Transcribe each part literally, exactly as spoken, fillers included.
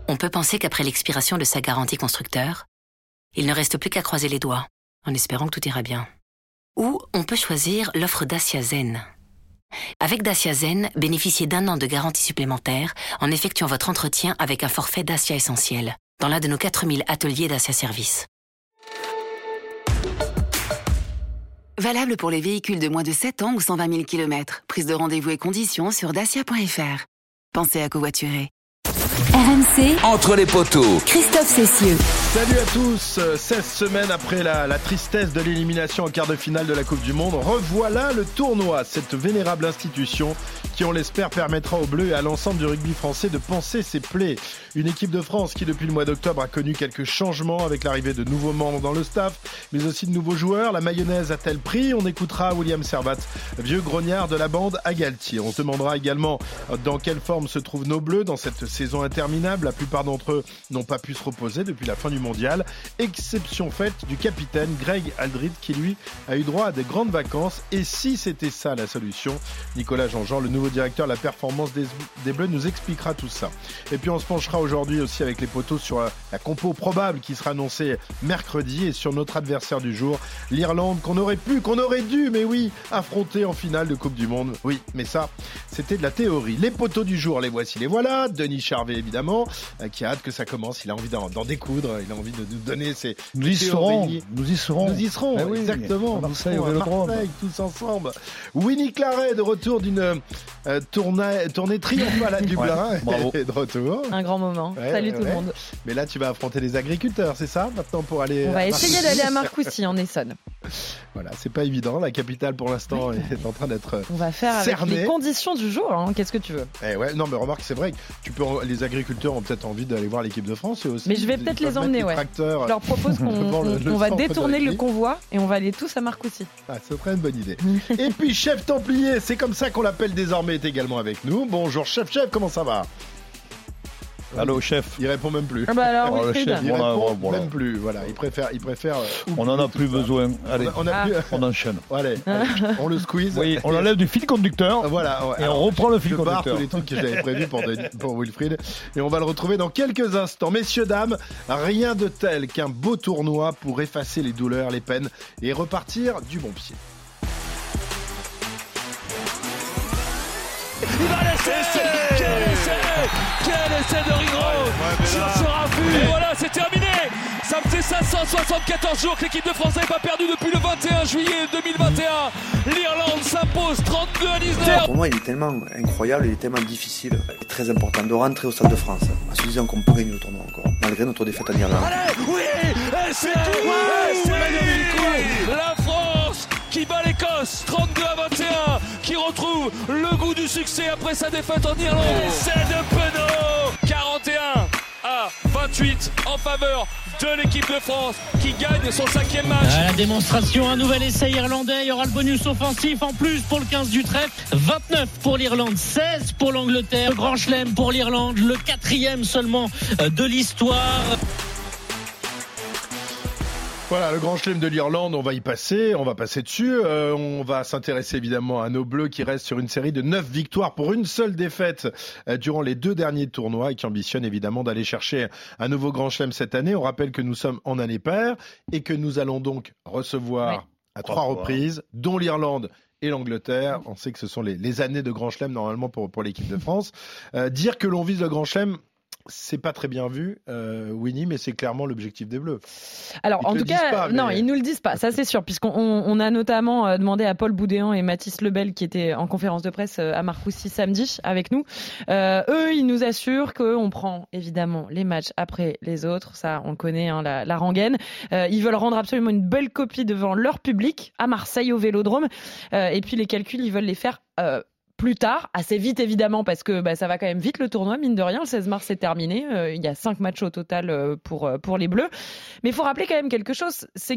On peut penser qu'après l'expiration de sa garantie constructeur, il ne reste plus qu'à croiser les doigts, en espérant que tout ira bien. Ou on peut choisir l'offre Dacia Zen. Avec Dacia Zen, bénéficiez d'un an de garantie supplémentaire en effectuant votre entretien avec un forfait Dacia Essentiel dans l'un de nos quatre mille ateliers Dacia Service. Valable pour les véhicules de moins de sept ans ou cent vingt mille kilomètres. Prise de rendez-vous et conditions sur dacia point f r. Pensez à covoiturer. R M C, Entre les poteaux, Christophe Cessieux. Salut à tous, seize semaines après la, la tristesse de l'élimination en quart de finale de la Coupe du Monde, revoilà le tournoi, cette vénérable institution qui, on l'espère, permettra aux Bleus et à l'ensemble du rugby français de panser ses plaies. Une équipe de France qui, depuis le mois d'octobre, a connu quelques changements avec l'arrivée de nouveaux membres dans le staff, mais aussi de nouveaux joueurs. La mayonnaise a-t-elle pris ? On écoutera William Servat, vieux grognard de la bande à Galtier. On se demandera également dans quelle forme se trouvent nos Bleus dans cette saison interminable. La plupart d'entre eux n'ont pas pu se reposer depuis la fin du mondial. Exception faite du capitaine Greg Aldrit qui, lui, a eu droit à des grandes vacances. Et si c'était ça la solution, Nicolas Jean-Jean, le nouveau directeur de la performance des, des Bleus, nous expliquera tout ça. Et puis on se penchera aujourd'hui aussi avec les poteaux sur la, la compo probable qui sera annoncée mercredi et sur notre adversaire du jour, l'Irlande, qu'on aurait pu, qu'on aurait dû, mais oui, affronter en finale de Coupe du Monde. Oui, mais ça, c'était de la théorie. Les poteaux du jour, les voici, les voilà. Denis Charvet, évidemment, euh, qui a hâte que ça commence. Il a envie d'en, d'en découdre. Il a envie de nous donner ses Nous y serons. Nous y serons. Nous y serons, eh oui, exactement. Marseille, Nous serons à Marseille, tous ensemble. Winnie Claret, de retour d'une euh, tournée, tournée triomphale à Dublin. Ouais, bravo. Et de retour. Un grand moment. Ouais, Salut ouais, tout ouais. le monde. Mais là, tu vas affronter les agriculteurs, c'est ça, maintenant, pour aller... On va à essayer Marseille. d'aller à Marcoussis en Essonne. Voilà, c'est pas évident. La capitale, pour l'instant, est en train d'être On va faire avec cernée. les conditions du jour. Hein. Qu'est-ce que tu veux ? Eh ouais, non, mais remarque, c'est vrai que tu peux, les agriculteurs ont peut-être envie d'aller voir l'équipe de France eux aussi. Mais je vais Ils peut-être peuvent les emmener, mettre ouais. tracteurs. Je leur propose qu'on devant le- on- le on va centre de détourner le rugby. convoi et on va aller tous à Marcoussis. Ah, ce serait une bonne idée. Et puis, chef Templier, c'est comme ça qu'on l'appelle désormais, est également avec nous. Bonjour, chef, chef, comment ça va ? Allô, chef. Il répond même plus. Ah bah alors, Oh, le Wilfried. chef, Il Voilà, répond voilà. même plus. Voilà, il préfère, il préfère. euh, On n'en a oublier plus tout ça. besoin. Allez, On a, on a Ah. plus. on enchaîne. Allez, allez, on le squeeze. Oui, on enlève du fil conducteur. Voilà, ouais. Et Alors, on reprend le fil je barre conducteur. tous les trucs que j'avais prévus pour, Denis- pour Wilfried. Et on va le retrouver dans quelques instants. Messieurs, dames, rien de tel qu'un beau tournoi pour effacer les douleurs, les peines et repartir du bon pied. Il va laisser. Quel essai. Quel essai de Ringrose. Ça sera vu. Et voilà, c'est terminé. Ça fait cinq cent soixante-quatorze jours que l'équipe de France n'avait pas perdu depuis le vingt et un juillet deux mille vingt et un. L'Irlande s'impose trente-deux à dix-neuf. Pour moi, il est tellement incroyable, il est tellement difficile et très important de rentrer au Stade de France en se disant qu'on peut gagner le tournoi encore, malgré notre défaite en Irlande. Allez, oui, et c'est tout. Et c'est magnifique. La France qui bat l'Écosse trente-deux à vingt et un, qui retrouve le goût du succès après sa défaite en Irlande. C'est de Penaud. quarante et un à vingt-huit en faveur de l'équipe de France qui gagne son cinquième match. À la démonstration, un nouvel essai irlandais. Il y aura le bonus offensif en plus pour le quinze du trèfle. vingt-neuf pour l'Irlande, seize pour l'Angleterre. Le grand chelem pour l'Irlande, le quatrième seulement de l'histoire. Voilà, le grand chelem de l'Irlande, on va y passer, on va passer dessus. Euh, on va s'intéresser évidemment à nos Bleus qui restent sur une série de neuf victoires pour une seule défaite euh, durant les deux derniers tournois et qui ambitionnent évidemment d'aller chercher un nouveau grand chelem cette année. On rappelle que nous sommes en année paire et que nous allons donc recevoir Oui. à trois reprises, dont l'Irlande et l'Angleterre. On sait que ce sont les, les années de grand chelem normalement pour, pour l'équipe de France. Euh, dire que l'on vise le grand chelem, c'est pas très bien vu, euh, Winnie, mais c'est clairement l'objectif des Bleus. Alors, Ils en te tout le cas, disent pas, non, mais- ils nous le disent pas, ça c'est sûr, puisqu'on on, on a notamment euh, demandé à Paul Boudéan et Mathis Lebel, qui étaient en conférence de presse euh, à Marcoussis samedi avec nous. Euh, eux, ils nous assurent qu'on prend évidemment les matchs après les autres, ça on le connaît, hein, la, la rengaine. Euh, ils veulent rendre absolument une belle copie devant leur public à Marseille au Vélodrome. Euh, et puis les calculs, ils veulent les faire euh, plus tard, assez vite évidemment, parce que bah, ça va quand même vite le tournoi, mine de rien. Le seize mars c'est terminé, euh, il y a cinq matchs au total euh, pour, euh, pour les Bleus. Mais il faut rappeler quand même quelque chose, c'est que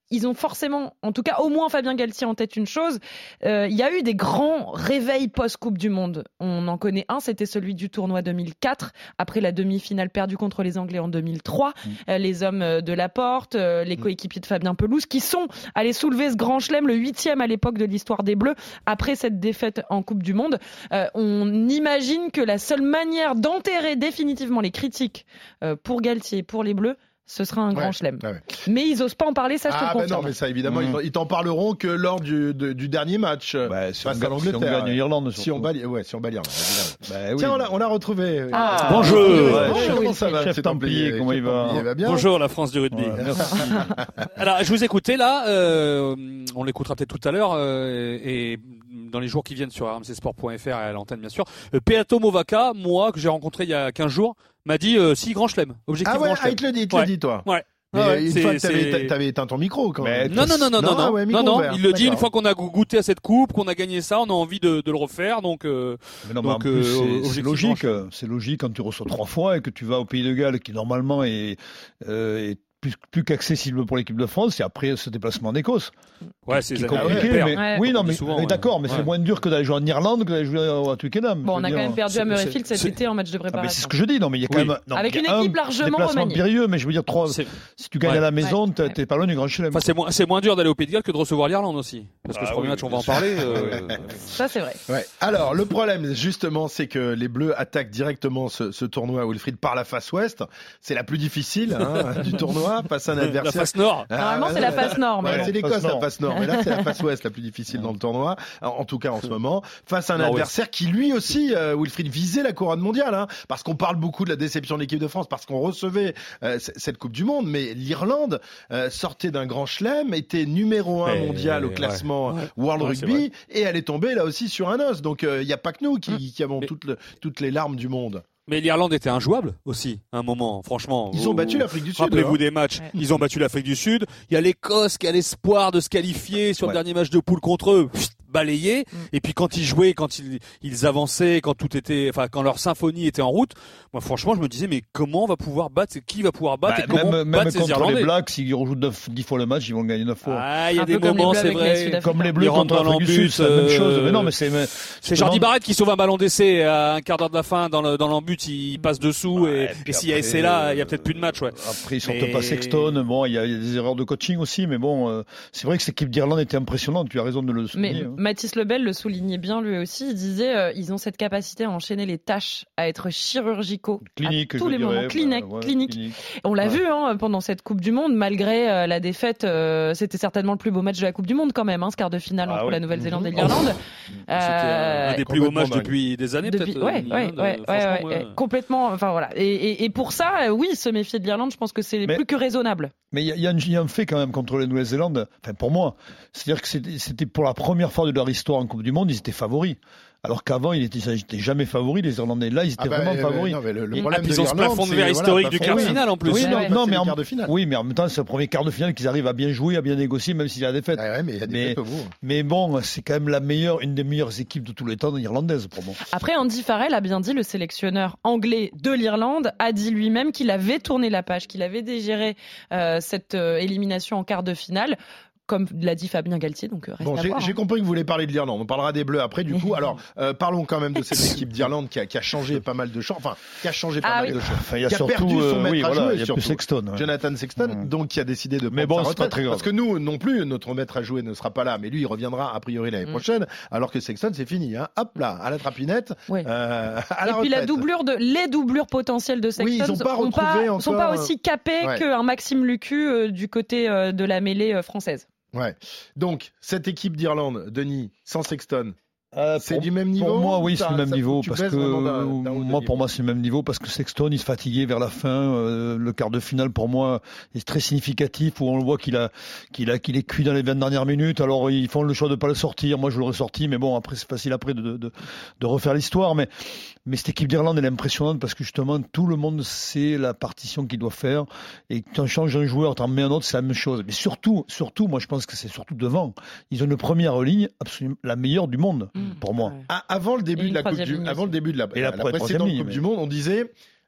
ils ont forcément, en tout cas au moins Fabien Galtier en tête une chose, euh, il y a eu des grands réveils post-Coupe du Monde. On en connaît un, c'était celui du tournoi deux mille quatre, après la demi-finale perdue contre les Anglais en deux mille trois. Mmh. Euh, les hommes de Laporte, euh, les coéquipiers de Fabien Pelouse, qui sont allés soulever ce grand chelem, le huitième à l'époque de l'histoire des Bleus, après cette défaite en Coupe du Monde. Euh, on imagine que la seule manière d'enterrer définitivement les critiques euh, pour Galtier, pour les Bleus, ce sera un ouais, grand chelem. Ouais. Mais ils osent pas en parler, ça je te ah, le confirme. Ah ben non, mais ça évidemment, mmh. ils t'en parleront que lors du, de, du dernier match bah, si face on à l'Angleterre. Si on gagne l'Irlande, si on bat, ouais, si on bat l'Irlande. Bah, oui. Tiens, on l'a, on l'a retrouvé. Ah, bonjour. Ouais, bonjour. Comment ça va, chef Templier, comment il va, il va bien. Bonjour la France du rugby. Ouais, merci. Alors, je vous écoutais là, euh, on l'écoutera peut-être tout à l'heure euh, et dans les jours qui viennent sur r m c sport point f r et à l'antenne bien sûr. Euh, Peato Movaca, moi que j'ai rencontré il y a quinze jours, m'a dit euh, si grand chelem, objectif ah ouais, grand chelem. Ah, il te le dit, il te ouais. le dit toi. Ouais. Mais ah ouais, une c'est, fois que c'est... t'avais, t'avais éteint ton micro quand même. Non, non, non, non, non, non, ouais, non, non, ouvert. il le dit, D'accord. une fois qu'on a goûté à cette coupe, qu'on a gagné ça, on a envie de, de le refaire, donc, euh, mais non, donc mais en plus, euh, c'est, c'est logique, c'est logique quand tu reçois trois fois et que tu vas au Pays de Galles qui normalement est, euh, est plus, plus qu'accessible pour l'équipe de France, et après ce déplacement en Écosse. Ouais, c'est qui est compliqué. Mais, ouais. Oui, non, mais, souvent, mais d'accord, mais ouais. c'est moins dur que d'aller jouer en Irlande que d'aller jouer à Twickenham. Bon, on a dire. quand même perdu c'est, à Murrayfield cet c'est, été en match de préparation. Ah, mais c'est ce que je dis, non, mais il y a quand oui. même. Non, avec une équipe largement remaniée. Périlleux, mais je veux dire, trois, si tu gagnes ouais. à la maison, ouais. t'es pas loin du grand chelem. Enfin, c'est moins, c'est moins dur d'aller au Pays de Galles que de recevoir l'Irlande aussi. Parce que ah, ce premier oui, match, on va en parler. euh... Ça, c'est vrai. Ouais. Alors, le problème, justement, c'est que les Bleus attaquent directement ce, ce tournoi, Wilfried, par la face ouest. C'est la plus difficile hein, du tournoi, face à un adversaire. La face nord. Normalement, c'est la face nord. Ouais, c'est l'Écosse, la face nord. Mais là, c'est la face ouest la plus difficile dans le tournoi, en tout cas en ce moment, face à un adversaire qui lui aussi, euh, Wilfried, visait la couronne mondiale, hein, parce qu'on parle beaucoup de la déception de l'équipe de France, parce qu'on recevait euh, c- cette Coupe du Monde, mais l'Irlande euh, sortait d'un grand chelem, était numéro un mondial au classement ouais. World ouais, Rugby, et elle est tombée là aussi sur un os. Donc il euh, n'y a pas que nous qui, qui avons mais... toutes, le, toutes les larmes du monde. Mais l'Irlande était injouable aussi, à un moment, franchement. Ils ont battu l'Afrique du Sud. Rappelez-vous hein. des matchs. Ouais. Ils ont battu l'Afrique du Sud. Il y a l'Écosse qui a l'espoir de se qualifier sur ouais. le dernier match de poule contre eux. Pfft, balayé. Mm. Et puis quand ils jouaient, quand ils, ils avançaient, quand tout était, enfin, quand leur symphonie était en route, moi, franchement, je me disais, mais comment on va pouvoir battre, qui va pouvoir battre, bah, et comment même, battre même ces contre Irlandais. Les Blacks, s'ils rejouent dix fois le match, ils vont gagner neuf fois. Ah, il y a un des moments, c'est vrai. Comme les Bleus contre l'Afrique du Sud, c'est la même chose. Mais non, mais c'est, mais, c'est Jordi Barrett qui sauve un ballon d'essai à un quart d'heure de la fin dans le, dans l'embut, il passe dessous, et, et, et s'il y a essai là, il y a peut-être plus de match, ouais. Après, ils sortent mais... pas Sexton. Bon, il y, y a des erreurs de coaching aussi, mais bon, euh, c'est vrai que cette équipe d'Irlande était impressionnante. Tu as raison de le souligner. Mais hein. Mathis Lebel le soulignait bien lui aussi. Il disait, euh, ils ont cette capacité à enchaîner les tâches, à être chirurgicaux, clinique, à tous les dirais, moments, clinique, bah, ouais, clinique. clinique. On l'a ouais. vu hein, pendant cette Coupe du Monde, malgré euh, la défaite. Euh, c'était certainement le plus beau match de la Coupe du Monde quand même, hein, ce quart de finale ah, entre ouais. la Nouvelle-Zélande et l'Irlande. Oh. Euh, c'était un des plus beaux matchs depuis des années, depuis, peut-être. Ouais, ouais, ouais, ouais, ouais, complètement. Enfin voilà. Et, et, et pour ça, oui, se méfier de l'Irlande, je pense que c'est mais, plus que raisonnable. Mais il y, y, y a un fait quand même contre la Nouvelle-Zélande. Enfin pour moi, c'est-à-dire que c'était, c'était pour la première fois de leur histoire en Coupe du Monde, ils étaient favoris. Alors qu'avant, ils n'étaient jamais favoris, les Irlandais. Là, ils étaient ah bah, vraiment euh, favoris. Non, mais le, le et, problème ah, ils ont ce plafond de verre historique du quart de finale en plus. Oui, non, ouais, non mais, en, de oui, mais en même temps, c'est le premier quart de finale qu'ils arrivent à bien jouer, à bien négocier, même s'il y a des défaites. Ah ouais, mais il y a des mais, mais, mais bon, c'est quand même la meilleure, une des meilleures équipes de tous les temps irlandaise pour moi. Après, Andy Farrell a bien dit, le sélectionneur anglais de l'Irlande a dit lui-même qu'il avait tourné la page, qu'il avait digéré euh, cette euh, élimination en quart de finale. Comme l'a dit Fabien Galtier, donc reste bon, à j'ai, voir. J'ai hein. compris que vous voulez parler de l'Irlande. On parlera des Bleus après, du coup. Alors, euh, parlons quand même de cette équipe d'Irlande qui a, qui a changé pas mal de choses. Enfin, qui a changé pas ah, mal oui. de choses. Enfin, il y a qui surtout, a perdu son maître euh, oui, à voilà, jouer, il y a surtout. plus Sexton. Ouais. Jonathan Sexton, mmh. donc qui a décidé de mais prendre bon, sa c'est pas retraite. très grave. Parce que nous, non plus, notre maître à jouer ne sera pas là. Mais lui, il reviendra a priori l'année mmh. prochaine. Alors que Sexton, c'est fini. Hein. Hop là, à la trapinette. Oui. Euh, à Et la puis retraite. la doublure de, les doublures potentielles de Sexton oui, ils ont pas ne pas, sont pas aussi capés ouais. qu'un Maxime Lucu euh, du côté euh, de la mêlée euh, française. Ouais. Donc, cette équipe d'Irlande, Denis, sans Sexton, Euh, c'est pour, du même niveau. Pour moi, oui, c'est le même niveau parce que d'un, d'un moi, pour moi, c'est le même niveau parce que Sexton, il se fatiguait vers la fin. Euh, le quart de finale, pour moi, est très significatif où on le voit qu'il a, qu'il a, qu'il est cuit dans les vingt dernières minutes. Alors, ils font le choix de pas le sortir. Moi, je l'aurais sorti, mais bon, après, c'est facile après de, de, de, de refaire l'histoire. Mais, mais cette équipe d'Irlande, elle est impressionnante parce que justement, tout le monde sait la partition qu'il doit faire. Et quand on change un joueur, t'en mets un autre, c'est la même chose. Mais surtout, surtout, moi, je pense que c'est surtout devant. Ils ont une première ligne absolument la meilleure du monde. Mmh. Pour moi. Ouais. Avant le début de la coupe du, avant le début de la, et la, la, la précédente ligne, Coupe mais... du Monde, on disait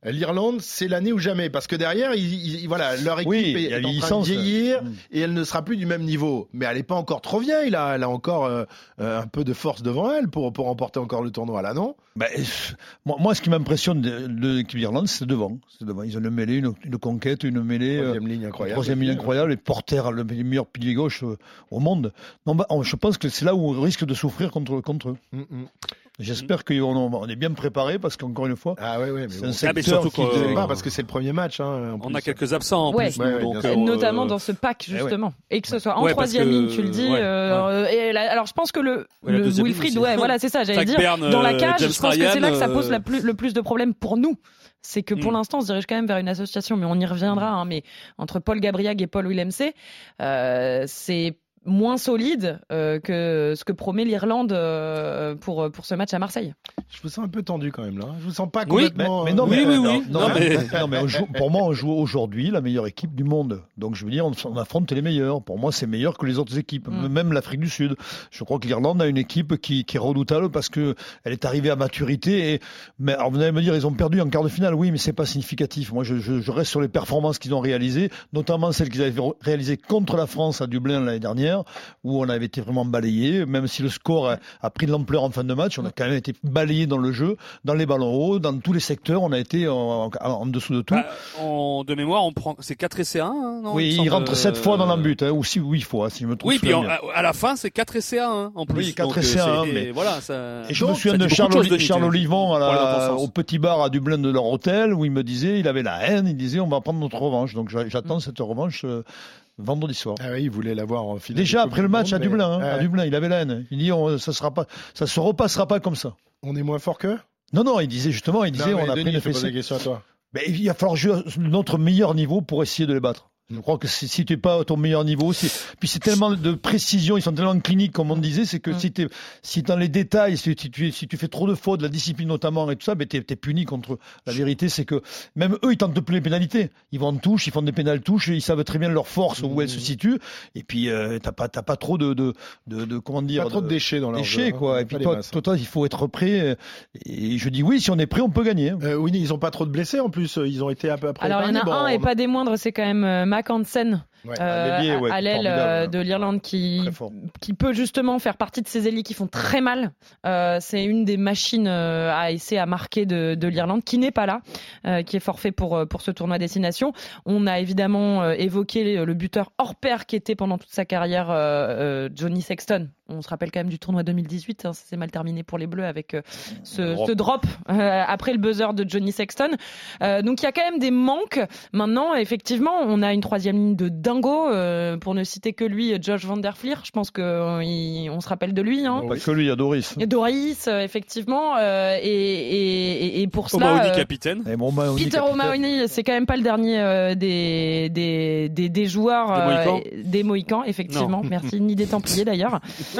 L'Irlande, c'est l'année ou jamais, parce que derrière, ils, ils, voilà, leur équipe oui, est, est en train de vieillir mmh. et elle ne sera plus du même niveau. Mais elle n'est pas encore trop vieille, là. Elle a encore euh, un peu de force devant elle pour, pour remporter encore le tournoi, là, non? Ben, moi, moi, ce qui m'impressionne de, de l'équipe d'Irlande, c'est devant. C'est devant. Ils ont une mêlée, une, une conquête, une mêlée. Troisième euh, ligne incroyable. Troisième ligne incroyable, et Porter, le meilleur pilier gauche euh, au monde. Non, ben, je pense que c'est là où on risque de souffrir contre, contre eux. Mmh, mmh. J'espère qu'on on est bien préparé parce qu'encore une fois, ah ouais, ouais, mais c'est bon. un secteur ah, qui euh, pas parce que c'est le premier match. Hein, en on plus. a quelques absents en ouais. plus, ouais, nous, ouais, donc, euh, euh, notamment dans ce pack justement, ouais. Et que ce soit en ouais, troisième ligne, tu le dis. Ouais, euh, ouais. Et la, alors je pense que le, ouais, le Wilfried, ouais, voilà, c'est ça, j'allais dire. Bern, dans la cage, James je pense Ryan, que c'est là que ça euh... pose la plus, le plus de problèmes pour nous. C'est que pour mm. l'instant, on se dirige quand même vers une association, mais on y reviendra. Hein, mais entre Paul Gabriag et Paul Willemse, euh, c'est moins solide euh, que ce que promet l'Irlande euh, pour, pour ce match à Marseille. Je vous sens un peu tendu quand même là. Je vous sens pas complètement. Oui, mais, mais non, oui, mais, oui, non, oui. Non, non, mais... non, mais on joue, pour moi, on joue aujourd'hui la meilleure équipe du monde. Donc je veux dire, on, on affronte les meilleurs. Pour moi, c'est meilleur que les autres équipes, mm. même l'Afrique du Sud. Je crois que l'Irlande a une équipe qui, qui est redoutable parce que elle est arrivée à maturité. Et, mais alors vous allez me dire, ils ont perdu en quart de finale. Oui, mais c'est pas significatif. Moi, je, je, je reste sur les performances qu'ils ont réalisées, notamment celles qu'ils avaient réalisées contre la France à Dublin l'année dernière, où on avait été vraiment balayé, même si le score a, a pris de l'ampleur en fin de match, on a quand même été balayé dans le jeu, dans les ballons hauts, dans tous les secteurs, on a été en, en, en dessous de tout. Bah, en, de mémoire, on prend, c'est quatre essais à un, hein, non? Oui, il, il rentre sept euh... fois dans l'embut, hein, ou six ou huit fois, si je me trompe. Oui, puis en, à, à la fin, c'est quatre essais à un, en plus. Oui, quatre essais à un, mais voilà, ça... Et je me souviens de Charles, Oli- Charles Olivon à la, au petit bar à Dublin de leur hôtel, où il me disait, il avait la haine, il disait, on va prendre notre revanche. Donc j'attends mmh. cette revanche. Euh, vendredi soir. Ah oui, il voulait l'avoir en finale. Déjà après le match monde, à Dublin, hein, mais... à Dublin, il avait la haine. Il dit on, ça sera pas, ça se repassera pas comme ça. On est moins fort qu'eux ? Non, non, il disait justement, il disait non, on a Denis, pris une fessée. Je pose la question à toi. Mais il va falloir jouer notre meilleur niveau pour essayer de les battre. Je crois que si, si tu n'es pas à ton meilleur niveau, c'est... puis c'est tellement de précision, ils sont tellement cliniques, comme on disait, c'est que mmh. si tu si dans les détails, si tu, si tu fais trop de fautes, de la discipline notamment et tout ça, ben tu es puni contre. La vérité, c'est que même eux, ils tentent plus les pénalités. Ils vont en touche, ils font des pénales touches, ils savent très bien leur force, où mmh. elles se situent. Et puis, euh, t'as pas, t'as pas trop de, de, de, de comment dire, pas trop de déchets dans leur déchets, jeu, quoi. Hein, et puis toi, toi, toi, il faut être prêt. Et je dis oui, si on est prêt, on peut gagner. Euh, oui, ils ont pas trop de blessés en plus. Ils ont été un peu après. Alors il y en a bon, un on... et pas des moindres, c'est quand même euh, Mac Hansen. Ouais, euh, Bélier, ouais, à l'aile euh, de l'Irlande qui, qui peut justement faire partie de ces ailiers qui font très mal. Euh, c'est une des machines euh, à essayer à marquer de, de l'Irlande qui n'est pas là, euh, qui est forfait pour, pour ce tournoi destination. On a évidemment euh, évoqué le buteur hors pair qui était pendant toute sa carrière euh, euh, Johnny Sexton. On se rappelle quand même du tournoi deux mille dix-huit, hein, ça s'est mal terminé pour les Bleus avec euh, ce, drop. ce drop euh, après le buzzer de Johnny Sexton. Euh, donc il y a quand même des manques. Maintenant, effectivement, on a une troisième ligne de dingo, euh, pour ne citer que lui, Josh Van Der Fleer. Je pense qu'on euh, se rappelle de lui. Hein. Pas que lui, il y a Doris. Il y a Doris, euh, effectivement. Euh, et, et, et pour cela... O'Mahony, euh, capitaine. Et bon, O'Mahony, Peter O'Mahony, c'est quand même pas le dernier euh, des, des, des, des joueurs... Des Mohicans, euh, des Mohicans, effectivement. Non. Merci, ni des Templiers d'ailleurs. non,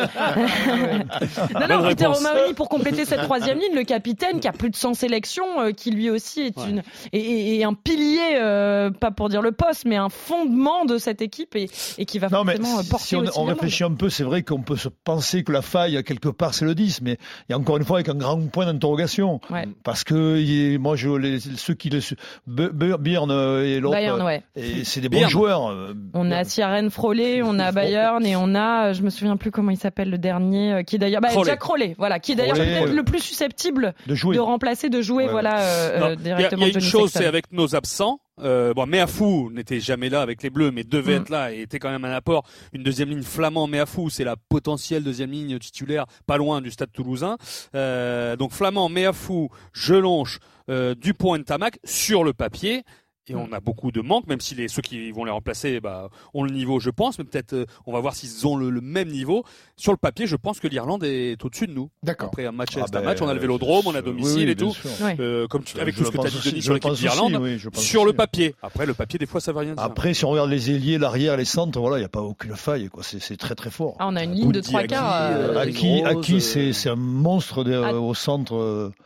non, Bonne Peter réponse. O'Mahony pour compléter cette troisième ligne, le capitaine qui a plus de cent sélections, euh, qui lui aussi est ouais. une et, et, et un pilier, euh, pas pour dire le poste, mais un fondement de cette équipe et, et qui va non, forcément mais porter si on, aussi on réfléchit un peu, c'est vrai qu'on peut se penser que la faille quelque part c'est le dix, mais il y a encore une fois avec un grand point d'interrogation, ouais. parce que il, moi je les, ceux qui le Byrne et l'autre, Bayern, ouais. et c'est des bons Byrne. joueurs. On a Ciaran Froley, on a Bayern et on a, je me souviens plus comment il s'appelle le dernier, qui est d'ailleurs bah, Jack Crowley, voilà, qui est d'ailleurs Crowley, peut-être le plus susceptible de, jouer. de remplacer, de jouer, ouais. voilà, euh, non, directement. Il y a, y a une Johnny chose, Sexton. c'est avec nos absents. Euh, bon, Meafou n'était jamais là avec les Bleus, mais devait mmh. être là et était quand même un apport. Une deuxième ligne Flamand, Meafou, c'est la potentielle deuxième ligne titulaire, pas loin du Stade Toulousain. Euh, donc Flamand, Meafou, Jelonche, euh, Dupont et Tamac sur le papier. Et on a beaucoup de manques, même si les, ceux qui vont les remplacer bah, ont le niveau, je pense. Mais peut-être, euh, on va voir s'ils ont le, le même niveau. Sur le papier, je pense que l'Irlande est au-dessus de nous. D'accord. Après un match, ah c'est ben, un match. On a le Vélodrome, on a domicile oui, oui, et tout. Ouais. Euh, comme tu, avec je tout ce que tu as dit, aussi, Denis, sur l'équipe d'Irlande. Oui, sur aussi. le papier. Après, le papier, des fois, ça veut rien dire. Après, si on regarde les ailiers, l'arrière, les centres, voilà, il n'y a pas aucune faille. Quoi. C'est, c'est très, très fort. Ah, on a une ligne de trois quarts. Aki, Aki c'est, c'est un monstre de, au centre. Euh, ouais.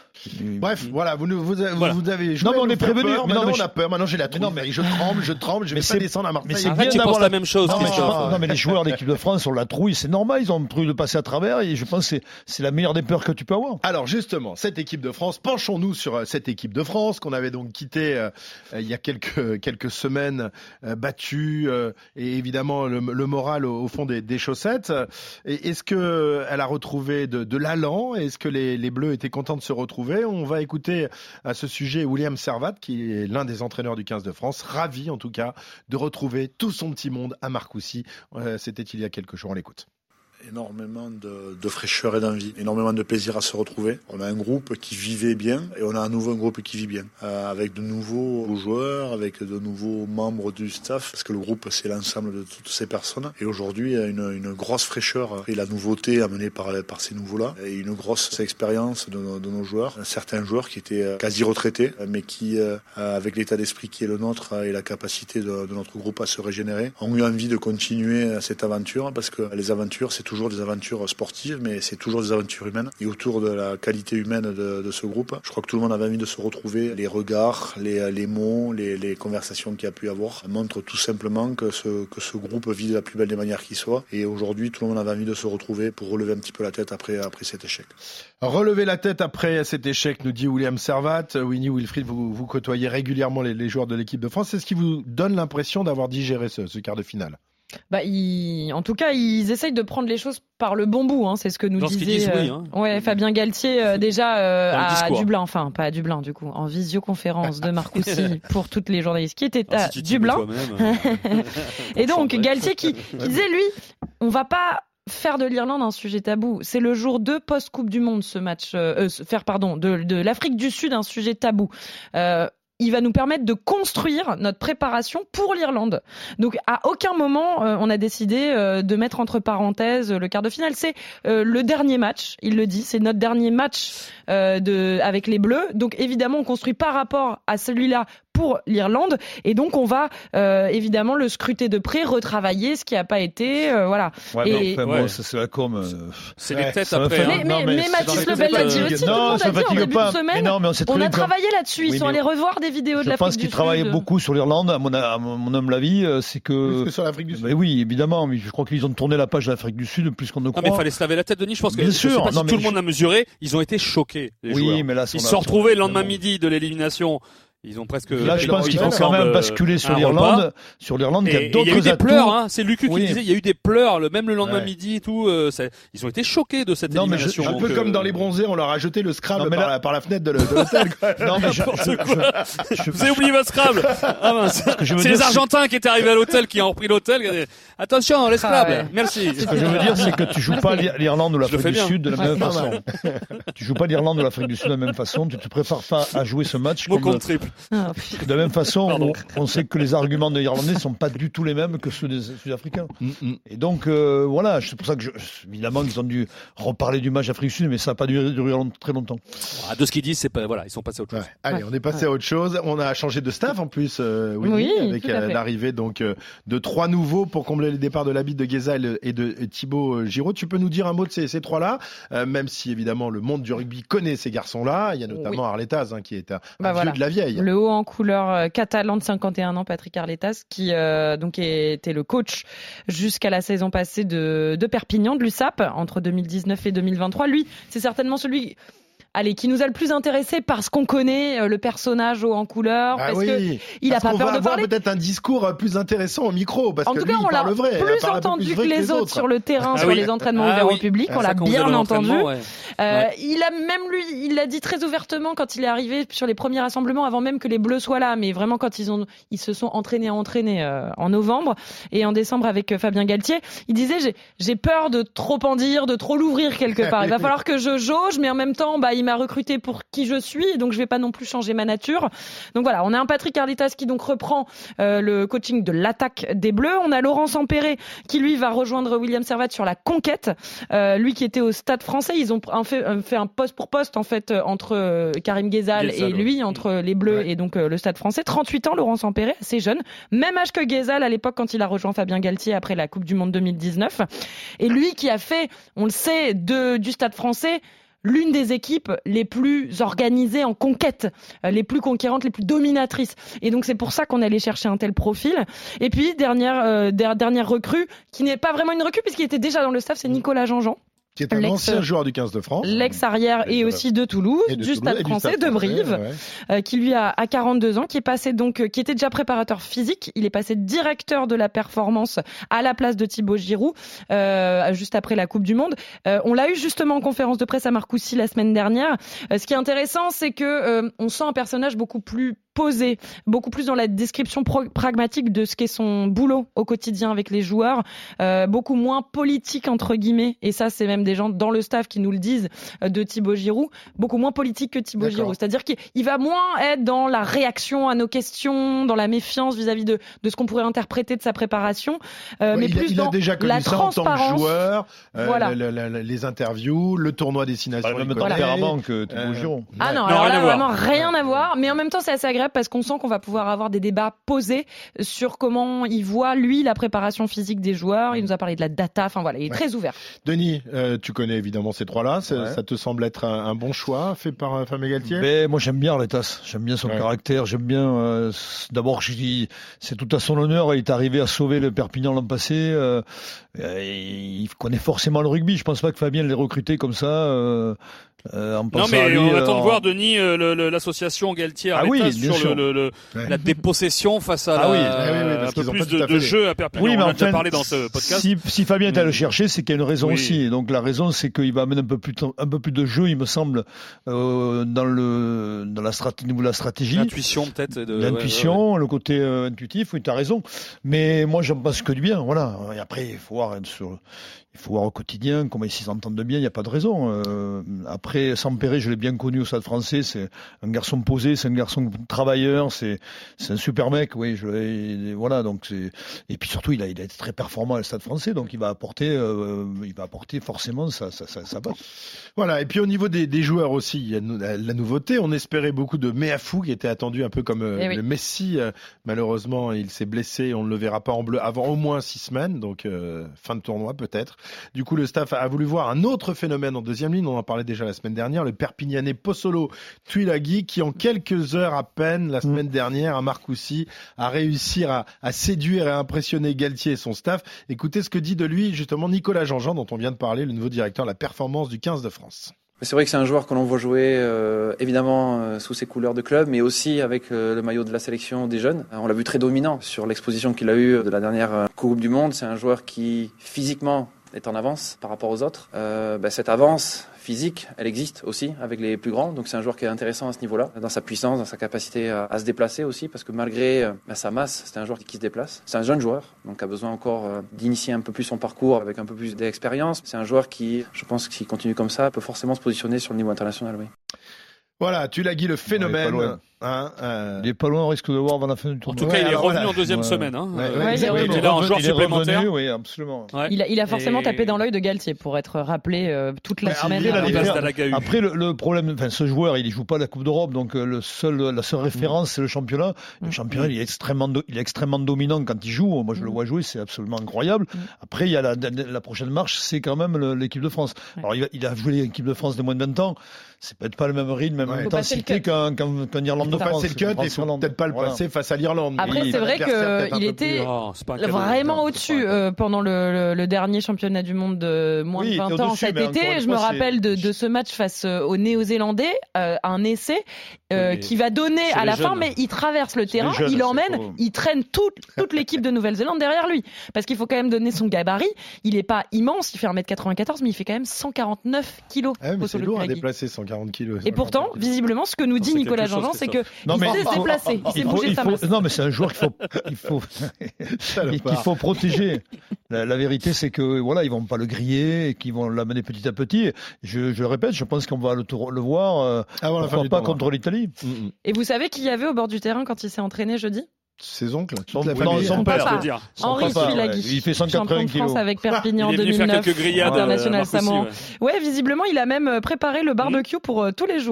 Bref, voilà, vous, vous, vous, voilà. vous avez joué. Non, mais on est prévenu. Peur, mais non, maintenant mais on a peur. Maintenant j'ai la trouille. non, mais je tremble, je tremble. Je vais pas descendre à Marseille. Mais c'est Arrête, bien tu penses d'avoir la même chose. Non, Christophe. non, mais les joueurs d'équipe de France ont la trouille. C'est normal. Ils ont trouille de passer à travers. Et je pense que c'est, c'est la meilleure des peurs que tu peux avoir. Alors justement, cette équipe de France, penchons-nous sur euh, cette équipe de France qu'on avait donc quittée euh, euh, il y a quelques quelques semaines, euh, battue euh, et évidemment le, le moral au, au fond des, des chaussettes. Et est-ce que elle a retrouvé de, de l'allant? Est-ce que les, les Bleus étaient contents de se retrouver? On va écouter à ce sujet William Servat, qui est l'un des entraîneurs du quinze de France, ravi en tout cas de retrouver tout son petit monde à Marcoussis. Euh, c'était il y a quelques jours, on l'écoute. Énormément de, de fraîcheur et d'envie, énormément de plaisir à se retrouver. On a un groupe qui vivait bien et on a un nouveau groupe qui vit bien, euh, avec de nouveaux joueurs, avec de nouveaux membres du staff, parce que le groupe c'est l'ensemble de toutes ces personnes. Et aujourd'hui, il y a une, une grosse fraîcheur et la nouveauté amenée par, par ces nouveaux-là, et une grosse expérience de, de nos joueurs. Certains joueurs qui étaient quasi retraités, mais qui, euh, avec l'état d'esprit qui est le nôtre et la capacité de, de notre groupe à se régénérer, ont eu envie de continuer cette aventure, parce que les aventures, c'est toujours des aventures sportives, mais c'est toujours des aventures humaines. Et autour de la qualité humaine de, de ce groupe, je crois que tout le monde avait envie de se retrouver. Les regards, les, les mots, les, les conversations qu'il y a pu y avoir montrent tout simplement que ce, que ce groupe vit de la plus belle des manières qui soit. Et aujourd'hui, tout le monde avait envie de se retrouver pour relever un petit peu la tête après, après cet échec. Relever la tête après cet échec, nous dit William Servat. Winnie, Wilfried, vous, vous côtoyez régulièrement les, les joueurs de l'équipe de France. C'est ce qui vous donne l'impression d'avoir digéré ce, ce quart de finale? Bah, ils... En tout cas, ils essayent de prendre les choses par le bon bout. Hein. C'est ce que nous Lorsqu'ils disait disent oui, euh... hein. ouais, Fabien Galtier euh, déjà euh, à discours. Dublin, enfin pas à Dublin du coup, en visioconférence de Marcoussis pour toutes les journalistes qui étaient Alors, à si tu Dublin. euh... Et donc Galtier qui, qui disait lui, on va pas faire de l'Irlande un sujet tabou. C'est le jour deux post-Coupe du Monde, ce match. Euh, faire pardon de, de l'Afrique du Sud un sujet tabou. Euh, il va nous permettre de construire notre préparation pour l'Irlande. Donc, à aucun moment, euh, on a décidé euh, de mettre entre parenthèses le quart de finale. C'est euh, le dernier match, il le dit, c'est notre dernier match euh, de, avec les Bleus. Donc, évidemment, on construit par rapport à celui-là pour l'Irlande. Et donc, on va euh, évidemment le scruter de près, retravailler ce qui n'a pas été. Euh, voilà. Ouais, et, enfin, ouais. bon, ça, c'est la com. Euh... C'est Ouais, les têtes ça me après. fait- hein. Mais, mais, Non, mais mais c'est Mathis dans les Lebel l'a dit têtes, aussi, euh, tout le non, monde ça a dit en fatigue début pas. de semaine. Mais non, mais on sait très On bien a que- travaillé là-dessus. Ils Oui, sont mais- allés revoir des vidéos de Je l'Afrique pense du qu'ils Sud. travaillent beaucoup sur l'Irlande. À mon, à mon humble avis, euh, c'est que. Plus que sur l'Afrique du Sud. Mais oui, évidemment. Mais je crois qu'ils ont tourné la page de l'Afrique du Sud plus qu'on ne Non croit. mais il fallait se laver la tête, Denis. Je pense que Bien je sais sûr. pas si Non, mais tout le je- monde a mesuré. Ils ont été choqués. Les Oui, joueurs. mais là, Ils on se a- sont retrouvés le lendemain Bon. midi de l'élimination. Ils ont presque. Là, je pris pense leur qu'il faut ensemble, quand même euh, basculer sur un l'Irlande. repas. Sur l'Irlande, il y Et a et il d'autres y a eu des atouts. pleurs, hein. C'est Lucu Oui. qui disait, il y a eu des pleurs, le, même le lendemain Ouais. midi et tout. Euh, ça, ils ont été choqués de cette Non, mais je- élimination. Un donc, peu euh, comme dans les bronzés, on leur a jeté le Scrabble Non, mais par, là- la, par la fenêtre de, le- de l'hôtel. quoi. Non, mais je, N'importe je- quoi. je- je- Vous avez oublié votre Scrabble. Ah mince. que je veux C'est dire, les Argentins qui étaient arrivés à l'hôtel qui ont repris l'hôtel. Attention, les Scrabble. ouais. Merci. Ce que je veux dire, c'est que tu joues pas l'I- l'Irlande ou Je le l'Afrique fais du bien. Sud de la Ouais, même c'est façon. Tu joues pas l'Irlande ou l'Afrique du Sud de la même façon. Tu te prépares pas à jouer ce match Mot comme contre triple. Ah, de la même façon. Pardon. On, on sait que les arguments des Irlandais sont pas du tout les mêmes que ceux des Sud-Africains. Mm, mm. Et donc euh, voilà, c'est pour ça que je, évidemment ils ont dû reparler du match Afrique du Sud, mais ça n'a pas duré, duré très longtemps. Ah, de ce qu'ils disent, c'est pas voilà, ils sont passés à autre chose. Ouais. Allez, on est passé à autre chose. On a changé de staff en plus, euh, Winnie, Oui, avec tout à euh, fait. l'arrivée donc euh, de trois nouveaux pour combler les départs de Labit, de Gueza et, le- et de et Thibaut euh, Giraud. Tu peux nous dire un mot de ces, ces trois-là, euh, même si évidemment le monde du rugby connaît ces garçons-là. Il y a notamment Arletaz hein, qui est un, Bah un voilà. vieux de la vieille. Le haut en couleur euh, catalan de cinquante et un ans, Patrick Arletas, qui euh, donc était le coach jusqu'à la saison passée de, de Perpignan, de l'U S A P, entre deux mille dix-neuf et deux mille vingt-trois. Lui, c'est certainement celui... Allez, qui nous a le plus intéressé parce qu'on connaît euh, le personnage haut en couleur, Ah parce oui, que il a parce pas qu'on peur va de avoir parler. peut-être un discours euh, plus intéressant au micro, parce En que tout lui, cas, il on l'a parle vrai. il plus parle un peu entendu plus que vrai les autres autres. sur le terrain, Ah sur oui. les entraînements Ah ouverts oui. au public. Ah, On ça, l'a quand vous bien avez entendu. l'entraînement, ouais. Euh, Ouais. Il a même lui, il l'a dit très ouvertement quand il est arrivé sur les premiers rassemblements, avant même que les Bleus soient là, mais vraiment quand ils ont, ils se sont entraînés, entraînés euh, en novembre et en décembre avec euh, Fabien Galtier. Il disait j'ai, j'ai peur de trop en dire, de trop l'ouvrir quelque part. Il va falloir que je jauge, mais en même temps, bah il m'a recruté pour qui je suis, donc je vais pas non plus changer ma nature. Donc voilà, on a un Patrick Arletas qui donc reprend euh, le coaching de l'attaque des Bleus. On a Laurent Sampéré qui lui va rejoindre William Servat sur la conquête. Euh, lui qui était au Stade Français, ils ont un fait, un fait un poste pour poste en fait entre euh, Karim Ghezal Ghezal, et lui, entre les Bleus Ouais. et donc euh, le Stade Français. trente-huit ans, Laurent Sampéré, assez jeune, même âge que Ghezal à l'époque quand il a rejoint Fabien Galtier après la Coupe du Monde deux mille dix-neuf. Et lui qui a fait, on le sait, de, du Stade Français l'une des équipes les plus organisées en conquête, euh, les plus conquérantes, les plus dominatrices. Et donc c'est pour ça qu'on allait chercher un tel profil. Et puis dernière euh, dernière recrue qui n'est pas vraiment une recrue puisqu'il était déjà dans le staff, c'est Nicolas Jean-Jean. Qui est un L'ex, ancien joueur du quinze de France. L'ex-arrière et aussi de Toulouse, et de du Toulouse, Stade français, de Brive, ouais. euh, qui lui a, a quarante-deux ans, qui est passé donc, qui était déjà préparateur physique. Il est passé directeur de la performance à la place de Thibaut Giroud, euh, juste après la Coupe du Monde. Euh, on l'a eu justement en conférence de presse à Marcoussis la semaine dernière. Euh, ce qui est intéressant, c'est que euh, on sent un personnage beaucoup plus posé, beaucoup plus dans la description pro- pragmatique de ce qu'est son boulot au quotidien avec les joueurs, euh, beaucoup moins politique entre guillemets, et ça c'est même des gens dans le staff qui nous le disent euh, de Thibaut Giroud, beaucoup moins politique que Thibaut Giroud, c'est-à-dire qu'il il va moins être dans la réaction à nos questions, dans la méfiance vis-à-vis de, de ce qu'on pourrait interpréter de sa préparation, euh, ouais, mais il plus a, il dans a déjà connu la ça en tant transparence. que joueur, euh, voilà. la, la, la, les interviews, le tournoi destination. Pas le même tempérament que Thibaut euh, Giroud. Ah non, non alors rien là à voir. vraiment rien à voir, mais en même temps c'est assez agréable parce qu'on sent qu'on va pouvoir avoir des débats posés sur comment il voit lui la préparation physique des joueurs. Il nous a parlé de la data, enfin voilà, il est ouais. très ouvert. Denis, euh, tu connais évidemment ces trois-là, ça, ouais. ça te semble être un, un bon choix fait par euh, Fabien Galtier? Ben, moi j'aime bien Arletas, j'aime bien son ouais. caractère, j'aime bien. Euh, d'abord, je dis, c'est tout à son honneur. Il est arrivé à sauver le Perpignan l'an passé. Euh, il connaît forcément le rugby. Je pense pas que Fabien l'ait recruté comme ça. Euh, Euh, en non mais lui, on attend euh, de voir Denis euh, le, le, l'association Galtier ah oui, sur sûr. le, le, le, ouais. la dépossession face à ah la, oui, oui, oui, un peu plus de, de jeu à Perpignan. Oui, mais on a enfin, déjà parlé dans ce podcast. Si, si Fabien est allé le chercher, c'est qu'il y a une raison oui. aussi. Et donc la raison, c'est qu'il va amener un peu plus, un peu plus de jeu, il me semble, euh, dans le dans la stratégie, niveau de la stratégie. L'intuition peut-être. De, L'intuition, ouais, ouais, ouais. le côté euh, intuitif. Oui, tu as raison. Mais moi, j'en pense que du bien. Voilà. Et après, il faut voir sur. Il faut voir au quotidien comment ils s'entendent bien, il n'y a pas de raison. Euh, après, Sampéré, je l'ai bien connu au Stade français, c'est un garçon posé, c'est un garçon travailleur, c'est, c'est un super mec, oui. Je, et, voilà, donc c'est, et puis surtout, il a, il a été très performant au Stade français, donc il va apporter, euh, il va apporter forcément sa, sa, sa, sa patte. Voilà, et puis au niveau des, des joueurs aussi, il y a la, la nouveauté. On espérait beaucoup de Meafou qui était attendu un peu comme euh, oui. le Messi. Euh, malheureusement, il s'est blessé, on ne le verra pas en bleu avant au moins six semaines, donc euh, fin de tournoi peut-être. Du coup, le staff a voulu voir un autre phénomène en deuxième ligne. On en parlait déjà la semaine dernière, le Perpignanais Pozzolo Tuilagi, qui en quelques heures à peine, la semaine mmh. dernière, à Marcoussis, a réussi à, à séduire et à impressionner Galtier et son staff. Écoutez ce que dit de lui, justement, Nicolas Jean-Jean, dont on vient de parler, le nouveau directeur de la performance du quinze de France. C'est vrai que c'est un joueur que l'on voit jouer euh, évidemment euh, sous ses couleurs de club, mais aussi avec euh, le maillot de la sélection des jeunes. On l'a vu très dominant sur l'exposition qu'il a eue de la dernière euh, Coupe du Monde. C'est un joueur qui, physiquement, est en avance par rapport aux autres. Euh, ben, cette avance physique, elle existe aussi avec les plus grands, donc c'est un joueur qui est intéressant à ce niveau-là, dans sa puissance, dans sa capacité à, à se déplacer aussi, parce que malgré euh, ben, sa masse, c'est un joueur qui se déplace. C'est un jeune joueur, donc a besoin encore euh, d'initier un peu plus son parcours avec un peu plus d'expérience. C'est un joueur qui, je pense que s'il continue comme ça, peut forcément se positionner sur le niveau international, oui. Voilà, Tuilagi, le phénomène. Ouais, Hein, euh... Il est pas loin, on risque de voir avant la fin du tournoi. En tout cas, ouais, il est revenu voilà. en deuxième ouais. semaine. Hein. Ouais, ouais, il, est il est là en joueur supplémentaire. Revenu, oui, absolument. Ouais. Il, a, il a forcément Et... tapé dans l'œil de Galtier pour être rappelé euh, toute la ouais, semaine. Après, après le, le problème, enfin, ce joueur, il ne joue pas la Coupe d'Europe, donc euh, le seul, la seule référence, mmh. c'est le championnat. Le mmh. championnat, il est extrêmement, do, il est extrêmement dominant quand il joue. Moi, je mmh. le vois jouer, c'est absolument incroyable. Mmh. Après, il y a la, la prochaine marche, c'est quand même le, l'équipe de France. Ouais. Alors, il a, il a joué l'équipe de France de moins de vingt ans. C'est peut-être pas le même rythme, même ouais. intensité qu'un, qu'un, qu'un Irlande de France. C'est le cut, il faut peut-être pas le voilà. passer face à l'Irlande. Après, il, c'est vrai qu'il était oh, vraiment au-dessus euh, pendant le, le, le dernier championnat du monde de moins oui, de vingt ans cet été. Je me rappelle de, de ce match face aux Néo-Zélandais, euh, un essai euh, oui, qui va donner à la jeunes. fin, mais il traverse le terrain, jeunes, il emmène, faut... il traîne toute, toute l'équipe de Nouvelle-Zélande derrière lui. Parce qu'il faut quand même donner son gabarit. Il est pas immense, il fait un mètre quatre-vingt-quatorze, mais il fait quand même cent quarante-neuf kilos. Ah, mais c'est lourd à déplacer cent quarante kilos. Et pourtant, visiblement, ce que nous dit Nicolas Jean-Jean, c'est que il sait se déplacer, il sait bouger sa masse. Non, mais c'est un joueur qu'il faut, il faut, qu'il faut protéger. La, la vérité, c'est que voilà, ils vont pas le griller et qu'ils vont l'amener petit à petit. Je, je le répète, je pense qu'on va le, le voir. Euh, Avant la fin du pas tournoi. contre l'Italie. Mm-hmm. Et vous savez qui y avait au bord du terrain quand il s'est entraîné jeudi? Ses oncles, son, la non, son père, papa, dire. Henri Tuilagi, ouais. Il fait cent quatre-vingts kilos. France avec Perpignan en deux mille neuf, international euh, Samoan. Ouais. ouais, visiblement, il a même préparé le barbecue mmh. pour euh, tous les joueurs. Ouais.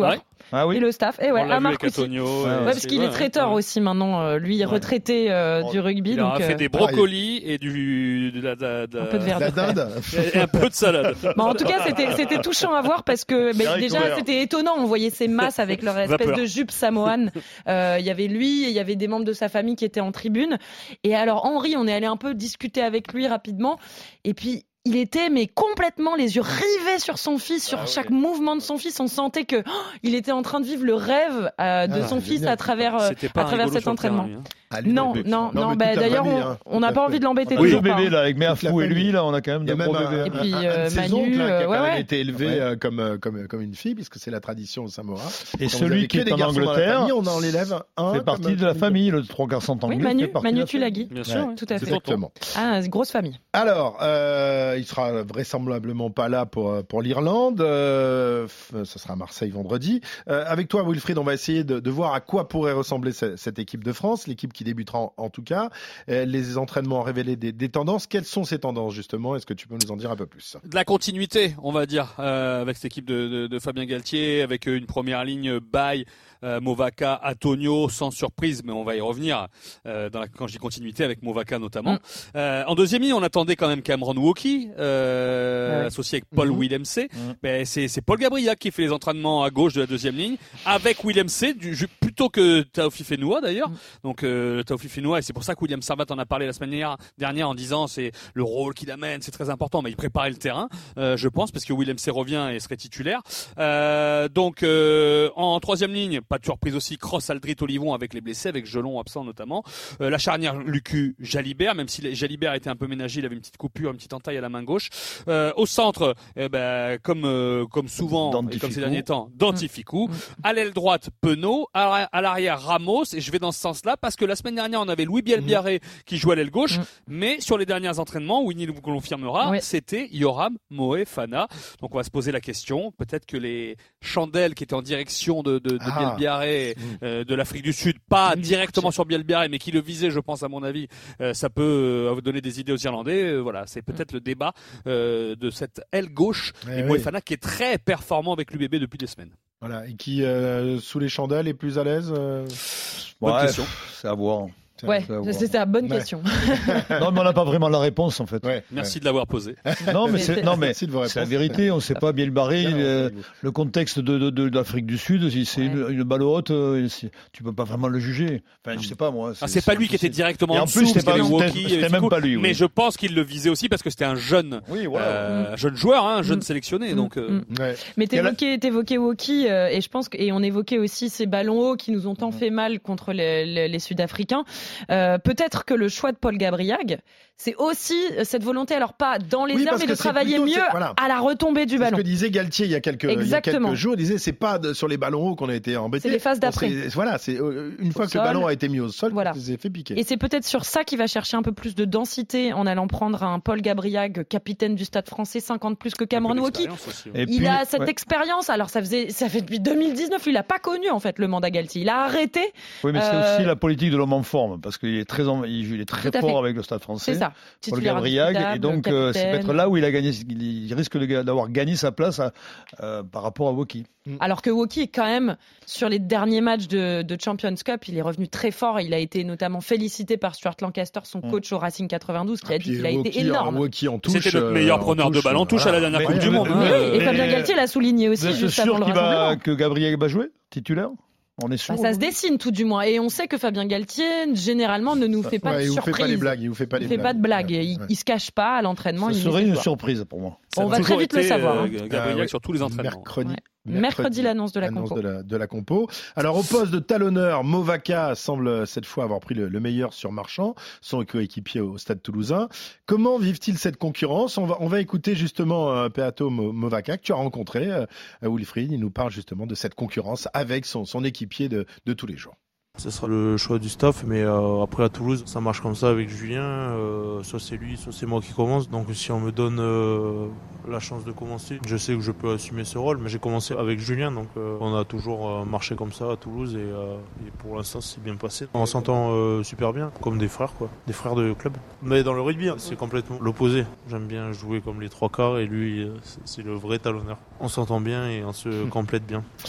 ah oui et le staff. Et ouais, à Marcoussis. Ouais, ouais, parce qu'il est traiteur ouais. aussi maintenant, euh, lui, ouais. retraité euh, du rugby. Il donc, a fait euh... des brocolis et du de la, de, de, un peu de verre de dinde et un peu de salade. Bon, en tout cas, c'était c'était touchant à voir parce que bah, déjà couvert. C'était étonnant. On voyait ces masses avec leur espèce Vapeur. de jupe samoane. Il euh, y avait lui, il y avait des membres de sa famille qui étaient en tribune. Et alors Henri, on est allé un peu discuter avec lui rapidement. Et puis il était mais complètement les yeux rivés sur son fils, sur ah, chaque oui. mouvement de son fils. On sentait que oh, il était en train de vivre le rêve euh, de ah, son fils génial. à travers euh, à travers cet entraînement. Terrain, hein. Ah, non, non, non, non, bah, d'ailleurs, famille, hein, on n'a pas envie de l'embêter. Oui, le bébé, là, avec Merfou et lui, là, on a quand même des gros bébés. Et puis, euh, Manu, oncles, là, qui a ouais, quand même ouais. été élevé ouais. euh, comme, comme, comme une fille, puisque c'est la tradition au Samoa. Et celui qui est en Angleterre, on en élève un. Fait partie de la famille, le trois garçons anglais. Oui, Manu, Manu Tulagi. Bien sûr, tout à fait. Exactement. Ah, une grosse famille. Alors, il sera vraisemblablement pas là pour, pour l'Irlande. Euh, ce sera à Marseille vendredi. Euh, avec toi, Wilfried, on va essayer de, de voir à quoi pourrait ressembler cette, cette équipe de France, l'équipe qui débutera en, en tout cas. Euh, les entraînements ont révélé des, des tendances. Quelles sont ces tendances, justement? Est-ce que tu peux nous en dire un peu plus? De la continuité, on va dire, euh, avec cette équipe de, de, de Fabien Galtier, avec une première ligne Baye, Euh, Movaka, Antonio, sans surprise, mais on va y revenir euh, dans la, quand je dis continuité avec Movaka notamment. Mm. Euh, en deuxième ligne, on attendait quand même Cameron Woki, euh, ouais. associé avec Paul mm-hmm. Willem C. Mm. Ben, c'est, c'est Paul Gabriac qui fait les entraînements à gauche de la deuxième ligne, avec Willem C, du, plutôt que Taofi Fenoua d'ailleurs. Mm. Donc euh, Taofi Fenoua, et c'est pour ça que William Servat en a parlé la semaine dernière, dernière en disant c'est le rôle qu'il amène, c'est très important, mais il préparait le terrain, euh, je pense, parce que Willem C revient et serait titulaire. Euh, donc euh, en troisième ligne, pas de surprise aussi, Cross, Aldrit, Olivon avec les blessés, avec Gelon absent notamment. Euh, la charnière Lucu, Jalibert, même si Jalibert était un peu ménagé, il avait une petite coupure, une petite entaille à la main gauche. Euh, au centre, eh ben, comme euh, comme souvent, et comme ces derniers temps, Dantificou. Mmh. À l'aile droite, Penaud. À, à l'arrière, Ramos. Et je vais dans ce sens-là parce que la semaine dernière, on avait Louis Bielbiarré mmh. qui jouait à l'aile gauche, mmh. mais sur les derniers entraînements, Winnie nous confirmera, oui. c'était Yoram Moefana. Donc on va se poser la question. Peut-être que les chandelles qui étaient en direction de, de, de ah. Bielbiarré Euh, de l'Afrique du Sud, pas oui, directement sur Bielbiarré, mais qui le visait, je pense, à mon avis, euh, ça peut euh, donner des idées aux Irlandais. Euh, voilà, c'est peut-être le débat euh, de cette aile gauche et oui. Moefana qui est très performant avec l'U B B depuis des semaines. Voilà, et qui, euh, sous les chandelles, est plus à l'aise euh... Bonne ouais, question. C'est à voir. Ouais, c'est la bonne ouais. question. Non, mais on n'a pas vraiment la réponse en fait. Ouais, Merci ouais. de l'avoir posée. Non, mais c'est, non, mais c'est la vérité. On ne sait pas Bielbiarré, le, le contexte de, de, de, de l'Afrique du Sud. Si c'est ouais. une, une balle haute, tu peux pas vraiment le juger. Enfin, je sais pas moi. C'est, ah, c'est pas lui qui était directement en dessous. En plus, c'était, pas, Woki, c'était même pas lui. Mais oui. je pense qu'il le visait aussi parce que c'était un jeune, oui, voilà. euh, mm. jeune joueur, hein, un jeune mm. sélectionné. Donc. Mm. Euh... Ouais. Mais t'évoquais, t'évoquais Woki euh, et je pense que, et on évoquait aussi ces ballons hauts qui nous ont tant fait mal contre les, les, les Sud-Africains. Euh, peut-être Peut-être que le choix de Paul Gabriag, c'est aussi cette volonté, alors pas dans les oui, airs, mais de travailler mieux voilà. à la retombée du ballon. C'est ce que disait Galtier il y a quelques, il y a quelques jours. Il disait c'est pas de, sur les ballons hauts qu'on a été embêtés. C'est les phases d'après. C'est, voilà, c'est une fois au que sol. Le ballon a été mis au sol, voilà. il s'est fait piquer. Et c'est peut-être sur ça qu'il va chercher un peu plus de densité en allant prendre un Paul Gabriag, capitaine du Stade Français, cinquante plus que Cameron Woki. Il puis, a cette ouais. expérience. Alors ça faisait, ça fait depuis deux mille dix-neuf, lui, il a pas connu en fait le mandat Galtier. Il a arrêté. Oui, mais c'est euh... aussi la politique de l'homme en forme, parce qu'il est très, il est très fort avec le Stade Français. C'est ça. Paul Gabriag, et donc euh, c'est peut-être là où il a gagné, il risque de, d'avoir gagné sa place à, euh, par rapport à Woki. Alors que Woki est quand même sur les derniers matchs de, de Champions Cup, il est revenu très fort. Il a été notamment félicité par Stuart Lancaster, son coach au Racing quatre-vingt-douze, qui a dit qu'il a été énorme. Woki en touche, C'était notre meilleur preneur de ballon, touche voilà. à la dernière mais, Coupe mais, du Monde. Oui, hein. Et Fabien Galtier l'a souligné aussi juste avant le rassemblement. Que Gabriel va jouer titulaire? On est sûr. Bah, ça se dessine tout du moins, et on sait que Fabien Galtier généralement ne nous fait pas ouais, de surprise. Il fait pas les blagues, il vous fait pas les il fait blagues. pas de blagues. Ouais. Il, il se cache pas à l'entraînement. Ça il serait une surprise pour moi. Ça on va très vite été, le savoir. Euh, Gabriel ah, ouais. sur tous les entraînements. Mercredi. Ouais. Mercredi, mercredi l'annonce de la l'annonce compo. De la, de la compo. Alors au poste de talonneur, Movaka semble cette fois avoir pris le, le meilleur sur Marchand, son coéquipier au Stade Toulousain. Comment vivent-ils cette concurrence ? On va, on va écouter justement euh, Peato Movaka que tu as rencontré, euh, Wilfried. Il nous parle justement de cette concurrence avec son, son équipier de, de tous les jours. Ce sera le choix du staff, mais euh, après à Toulouse, ça marche comme ça avec Julien. Euh, soit c'est lui, soit c'est moi qui commence. Donc si on me donne euh, la chance de commencer, je sais que je peux assumer ce rôle. Mais j'ai commencé avec Julien, donc euh, on a toujours euh, marché comme ça à Toulouse et, euh, et pour l'instant c'est bien passé. On s'entend euh, super bien, comme des frères quoi, des frères de club. Mais dans le rugby, c'est complètement l'opposé. J'aime bien jouer comme les trois quarts et lui, c'est, c'est le vrai talonneur. On s'entend bien et on se complète bien.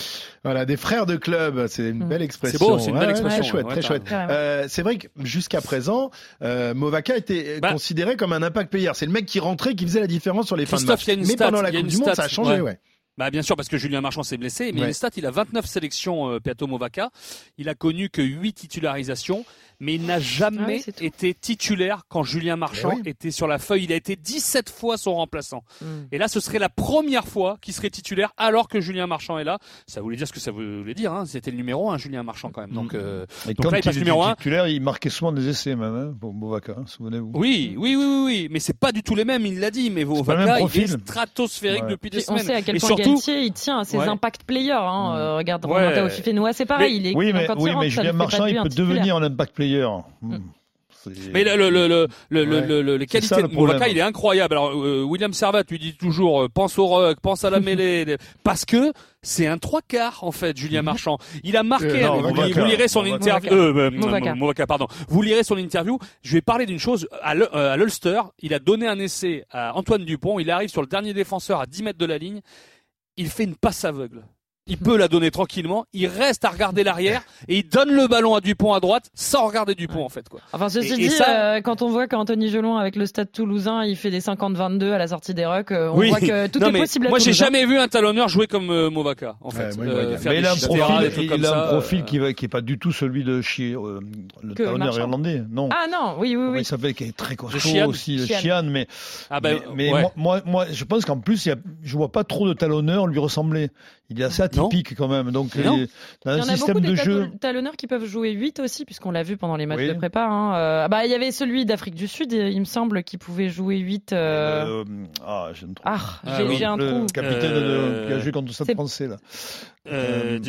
Voilà, des frères de club, c'est une belle expression. C'est beau, c'est une belle ouais, expression. Très chouette, ouais, très chouette. Euh, c'est vrai que jusqu'à présent, euh, Movaca était bah, considéré comme un impact player. C'est le mec qui rentrait, qui faisait la différence sur les fins de match. Mais stat, pendant la Coupe du Monde, ça a changé, ouais. ouais. Bah bien sûr parce que Julien Marchand s'est blessé, mais ouais. une stat, il a vingt-neuf sélections euh, Peato Movaca, il a connu que huit titularisations, mais il n'a jamais ah oui, été titulaire quand Julien Marchand oui. était sur la feuille, il a été dix-sept fois son remplaçant. Mm. Et là ce serait la première fois qu'il serait titulaire alors que Julien Marchand est là. Ça voulait dire ce que ça voulait dire, hein. C'était le numéro un Julien Marchand quand même. Donc, euh, Et donc quand là il passe il numéro était un. titulaire, il marquait souvent des essais même hein, pour Movaca, hein, souvenez-vous. Oui, oui, oui, oui, oui, mais c'est pas du tout les mêmes, il l'a dit, mais Movaca il est stratosphérique ouais. depuis des Puis semaines. On sait à quel Et point surtout, Galtier il tient à ses ouais. impact players. Hein. Euh, regarde, ouais. Romain Taofifénois, c'est pareil. Mais, il est, oui, mais, quand oui, il rentre, mais Julien Marchand, il peut devenir un impact player. Mm. Mais le, le, le, le, le, ouais. le, le, les qualités ça, de Movaca, il est incroyable. Alors, euh, William Servat lui dit toujours, euh, pense au ruck, pense à la mêlée, parce que c'est un trois quarts, en fait, Julien Marchand. Il a marqué, euh, non, vous, vous lirez son interview, euh, Movaca. Movaca, pardon. Vous lirez son interview. Je vais parler d'une chose. À l'Ulster, il a donné un essai à Antoine Dupont. Il arrive sur le dernier défenseur à dix mètres de la ligne. Il fait une passe aveugle. Il peut la donner tranquillement, il reste à regarder l'arrière et il donne le ballon à Dupont à droite sans regarder Dupont en fait quoi. Enfin ceci et, dit, et ça... euh, quand on voit qu'Anthony Gelon avec le Stade Toulousain, il fait des cinquante vingt-deux à la sortie des rucks, euh, on oui. voit que tout non, est possible à moi Toulouse. j'ai jamais vu un talonneur jouer comme euh, Movaca en fait. Ouais, euh, mais il a un profil, il a un profil euh... qui va, qui est pas du tout celui de Chi, euh, le que talonneur Marchand. Irlandais, non. Ah non, oui oui oui. Il s'appelle qui est très costaud aussi, le Chian, mais ah ben, mais, ouais. moi, moi moi je pense qu'en plus il y a, je vois pas trop de talonneurs lui ressembler. Il est assez atypique quand même, donc il, dans un système de jeu. Talonneurs qui peuvent jouer huit aussi, puisqu'on l'a vu pendant les matchs oui. de prépa. Hein. Euh, bah il y avait celui d'Afrique du Sud, il me semble, qui pouvait jouer huit. Euh... Euh, ah, j'ai un trou. Ah, ah, j'ai, oui. j'ai un le trou. Capitaine euh... de, qui a joué contre le Stade Français là. Euh,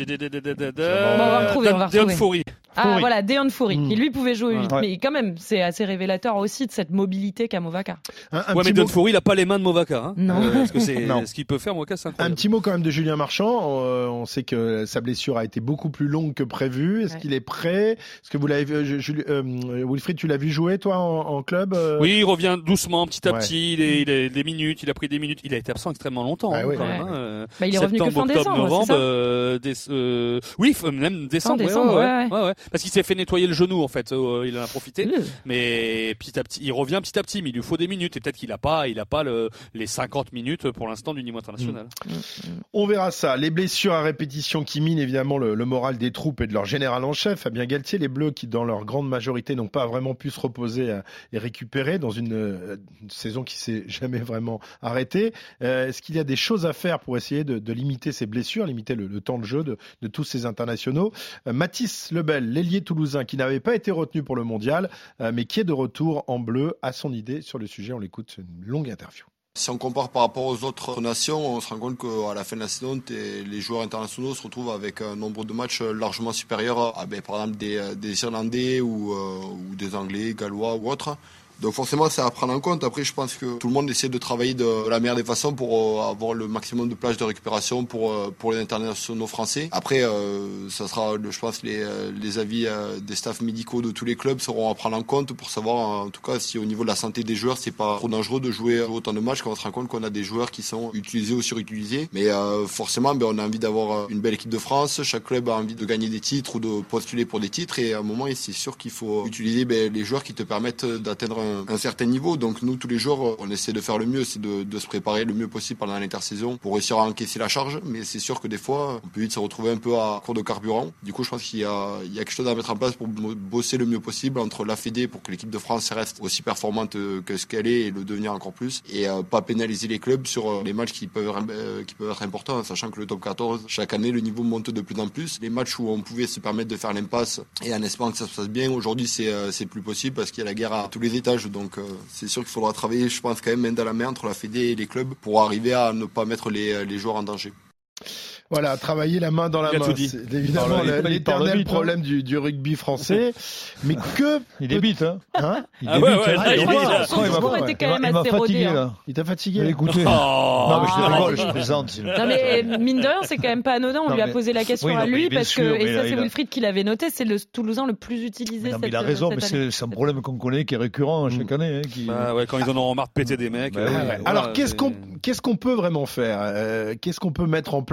on va retrouver, on va retrouver. Deon Fourie. Ah Fourie. voilà, Deon Fourie. Mmh. Et lui pouvait jouer huit, ouais. mais quand même, c'est assez révélateur aussi de cette mobilité qu'a Movaca. Un, un ouais, mais Deon Fourie, il a pas les mains de Movaca. Hein. Non. Euh, parce que c'est non. ce qu'il peut faire, Movaca, c'est incroyable. Un petit mot quand même de Julien Marchand. Euh, on sait que sa blessure a été beaucoup plus longue que prévu. Est-ce ouais. qu'il est prêt? Est-ce que vous l'avez vu, je, je, euh, Wilfried, tu l'as vu jouer toi en, en club? euh... Oui, il revient doucement, petit à ouais. petit. Il est, il est des minutes, il a pris des minutes. Il a été absent extrêmement longtemps. Ah, hein, ouais, quand ouais. même, hein. Bah, il est Septembre, revenu que fin octobre, décembre, novembre. c'est ça euh, des, euh, oui, même décembre. décembre ouais, ouais, ouais, ouais. Ouais, parce qu'il s'est fait nettoyer le genou en fait. Euh, il en a profité. Mmh. Mais petit à petit, il revient petit à petit. Mais il lui faut des minutes. Et peut-être qu'il a pas, il a pas le, les cinquante minutes pour l'instant du niveau international. Mmh. On verra ça. Les blessures à répétition qui minent évidemment le, le moral des troupes et de leur général en chef, Fabien Galtier. Les Bleus qui, dans leur grande majorité, n'ont pas vraiment pu se reposer et récupérer dans une, une saison qui s'est jamais vraiment arrêtée. Euh, est-ce qu'il y a des choses à faire pour essayer de, de limiter ces blessures, limiter le, le temps de jeu de, de tous ces internationaux? euh, Mathis Lebel, l'ailier toulousain, qui n'avait pas été retenu pour le mondial, euh, mais qui est de retour en bleu, a son idée sur le sujet. On l'écoute, c'est une longue interview. Si on compare par rapport aux autres nations, on se rend compte qu'à la fin de la saison, les joueurs internationaux se retrouvent avec un nombre de matchs largement supérieur à, ben, par exemple, des, des Irlandais ou, euh, ou des Anglais, Gallois ou autres. Donc forcément, c'est à prendre en compte. Après, je pense que tout le monde essaie de travailler de la meilleure des façons pour avoir le maximum de plages de récupération pour pour les internationaux français. Après, euh, ça sera, je pense, les les avis des staffs médicaux de tous les clubs seront à prendre en compte pour savoir, en tout cas, si au niveau de la santé des joueurs, c'est pas trop dangereux de jouer autant de matchs quand on se rend compte qu'on a des joueurs qui sont utilisés ou surutilisés. Mais euh, forcément, ben, on a envie d'avoir une belle équipe de France. Chaque club a envie de gagner des titres ou de postuler pour des titres. Et à un moment, c'est sûr qu'il faut utiliser ben, les joueurs qui te permettent d'atteindre un un certain niveau. Donc nous, tous les jours, on essaie de faire le mieux, c'est de, de se préparer le mieux possible pendant l'intersaison pour réussir à encaisser la charge. Mais c'est sûr que des fois, on peut vite se retrouver un peu à court de carburant. Du coup, je pense qu'il y a, il y a quelque chose à mettre en place pour bosser le mieux possible entre la Fédé pour que l'équipe de France reste aussi performante que ce qu'elle est et le devenir encore plus. Et euh, pas pénaliser les clubs sur les matchs qui peuvent, euh, qui peuvent être importants, sachant que le top quatorze, chaque année, le niveau monte de plus en plus. Les matchs où on pouvait se permettre de faire l'impasse et en espérant que ça se passe bien, aujourd'hui, c'est, euh, c'est plus possible parce qu'il y a la guerre à tous les étages. Donc, euh, c'est sûr qu'il faudra travailler, je pense, quand même main dans la main entre la Fédé et les clubs pour arriver à ne pas mettre les, les joueurs en danger. Voilà, travailler la main dans la main, c'est évidemment alors, l'éternel vite, problème hein. du, du rugby français. Mais que il débite, hein, hein il ah débite, ouais, ouais, hein. Il, il, son discours était quand même assez rodé. Là. Il t'a fatigué. Écoutez. Oh, non, mais je rigole, je plaisante. Non, mais mine de rien, c'est quand même pas anodin. On non, lui a posé la question oui, non, à lui parce sûr, que, et ça, c'est Wilfried qui l'avait noté, c'est le Toulousain le plus utilisé. Il a raison, mais c'est un problème qu'on connaît, qui est récurrent chaque année. Quand ils en ont marre de péter des mecs. Alors, qu'est-ce qu'on peut vraiment faire? Qu'est-ce qu'on peut mettre en place?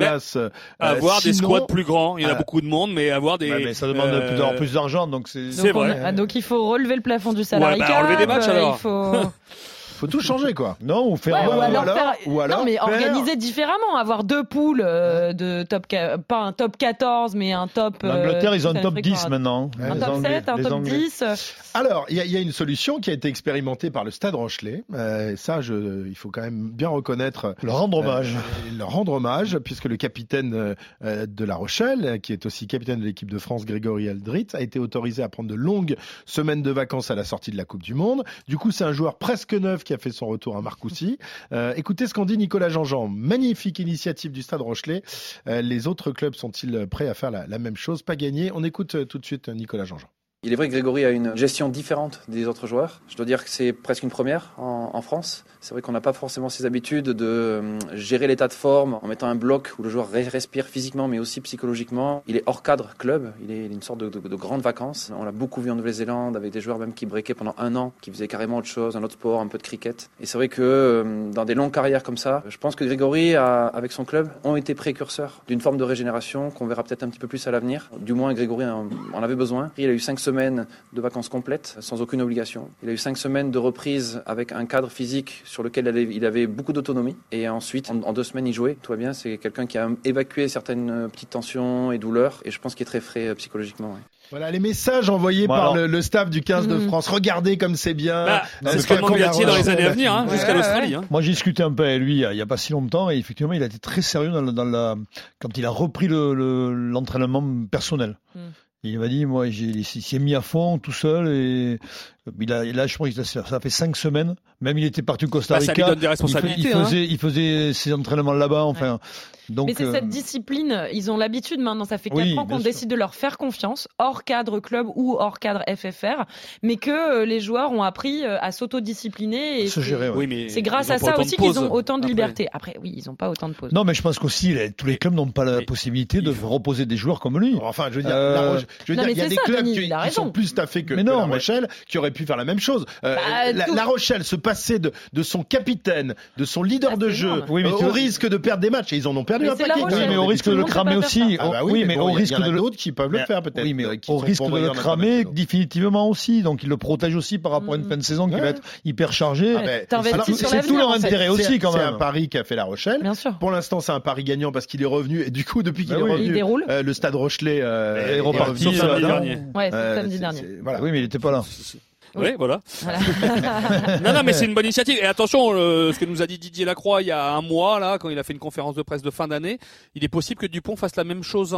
Euh, avoir sinon, des squads plus grands. Il y en a euh, beaucoup de monde, mais avoir des. Ouais, mais ça demande euh, d'avoir plus d'argent, donc c'est. C'est donc, vrai. on a- donc il faut relever le plafond du salarié Ouais, bah, enlever des matchs, euh, alors. Il faut. Faut tout changer, quoi. Non, ou faire. Ouais, ou, alors alors, faire- ou alors non, mais faire- organiser différemment, avoir deux poules euh, de top, qua- pas un top quatorze, mais un top. euh, L'Angleterre, ils ont un ça top ferait dix quoi, maintenant. Un Les top Anglais- sept, un les top Anglais. dix. Alors, il y, a- il y a une solution qui a été expérimentée par le Stade Rochelet. Euh, ça, je, il faut quand même bien reconnaître. Leur rendre hommage. Euh, leur rendre hommage, puisque le capitaine euh, de La Rochelle, qui est aussi capitaine de l'équipe de France, Grégory Aldrit, a été autorisé à prendre de longues semaines de vacances à la sortie de la Coupe du Monde. Du coup, c'est un joueur presque neuf qui a fait son retour à Marcoussis. Euh, écoutez ce qu'en dit Nicolas Jean-Jean. Magnifique initiative du Stade Rochelet. Euh, les autres clubs sont-ils prêts à faire la, la même chose? Pas gagné. On écoute euh, tout de suite Nicolas Jean-Jean. Il est vrai que Grégory a une gestion différente des autres joueurs. Je dois dire que c'est presque une première en, en France. C'est vrai qu'on n'a pas forcément ces habitudes de euh, gérer l'état de forme en mettant un bloc où le joueur respire physiquement mais aussi psychologiquement. Il est hors cadre club, il est une sorte de, de, de grande vacances. On l'a beaucoup vu en Nouvelle-Zélande avec des joueurs même qui breakaient pendant un an, qui faisaient carrément autre chose, un autre sport, un peu de cricket. Et c'est vrai que euh, dans des longues carrières comme ça, je pense que Grégory, a, avec son club, ont été précurseurs d'une forme de régénération qu'on verra peut-être un petit peu plus à l'avenir. Du moins, Grégory en, en avait besoin. Il a eu cinq semaines de vacances complètes, sans aucune obligation. Il a eu cinq semaines de reprise avec un cadre physique sur lequel il avait beaucoup d'autonomie. Et ensuite, en, en deux semaines, il jouait. Tout va bien. C'est quelqu'un qui a évacué certaines petites tensions et douleurs. Et je pense qu'il est très frais psychologiquement. Ouais. Voilà les messages envoyés Bon, par alors- le, le staff du quinze de Mhm. France. Regardez comme c'est bien. Bah, Euh, c'est ce que comme demande la Galtier dans les Rochelle. années à venir, hein, Ouais, jusqu'à ouais, l'Australie. ouais. Hein. Moi, j'ai discuté un peu avec lui il n'y a pas si longtemps et effectivement, il a été très sérieux dans, la- dans la, quand il a repris le, le- l'entraînement personnel. Mm. Il m'a dit, moi, j'ai, il s'est mis à fond tout seul et il a, là, je pense que ça ça fait cinq semaines. Même il était parti au Costa Bah, ça Rica. lui donne des il, responsabilités. il hein. faisait, il faisait ses entraînements là-bas. Enfin, donc. Mais c'est euh, cette discipline, ils ont l'habitude maintenant, ça fait quatre Oui, ans bien qu'on sûr. décide de leur faire confiance, hors cadre club ou hors cadre F F R, mais que euh, les joueurs ont appris euh, à s'autodiscipliner. Et se c'est- gérer, ouais. Oui, mais c'est grâce ils ont à pas ça autant de aussi qu'ils pauses ont autant de après. liberté. Après, oui, ils n'ont pas autant de pauses. Non, mais je pense qu'aussi, les- tous les clubs n'ont pas la Mais possibilité de il faut- reposer des joueurs comme lui. Enfin, je veux dire, Euh, La Roche- je veux non, dire, mais il y a c'est des ça, clubs Denis, qui, il a qui sont raison. plus staffés que, Mais que non, La mais- Rochelle, qui auraient pu faire la même chose. Euh, Bah, la, tout- La Rochelle se passait de, de son capitaine, de son leader Ah, de c'est jeu, énorme. Oui, mais euh, tu au vois- risque de perdre des matchs. Et ils en ont perdu Mais un c'est La paquet. Rochelle. Oui, mais au mais risque tout de le le monde peut cramer pas faire aussi. ça. Ah bah oui, oui, mais, mais bon, au il y- risque il y en a de le- d'autres qui peuvent le Mais- faire peut-être. Oui, mais euh, qui au sont risque de envoyés le en cramer international. définitivement aussi. Donc il le protège aussi par rapport à une Mm. fin de saison qui Ouais. va être hyper chargée. Ah ben, T'investis alors, sur c'est l'avenir, tout leur en fait. intérêt aussi C'est- quand C'est même. un pari qu'a fait La Rochelle. Bien sûr. Pour l'instant, c'est un pari gagnant parce qu'il est revenu. Et du coup, depuis qu'il Bah est oui. revenu, Il déroule. euh, le Stade Rochelet euh, est reparti, Sauf euh, samedi non. dernier. Ouais, c'est Euh, samedi c'est- dernier. c'est- voilà. Oui, mais il n'était pas là. Oui, voilà. Voilà. non, non, mais c'est une bonne initiative. Et attention, euh, ce que nous a dit Didier Lacroix il y a un mois, là, quand il a fait une conférence de presse de fin d'année, il est possible que Dupont fasse la même chose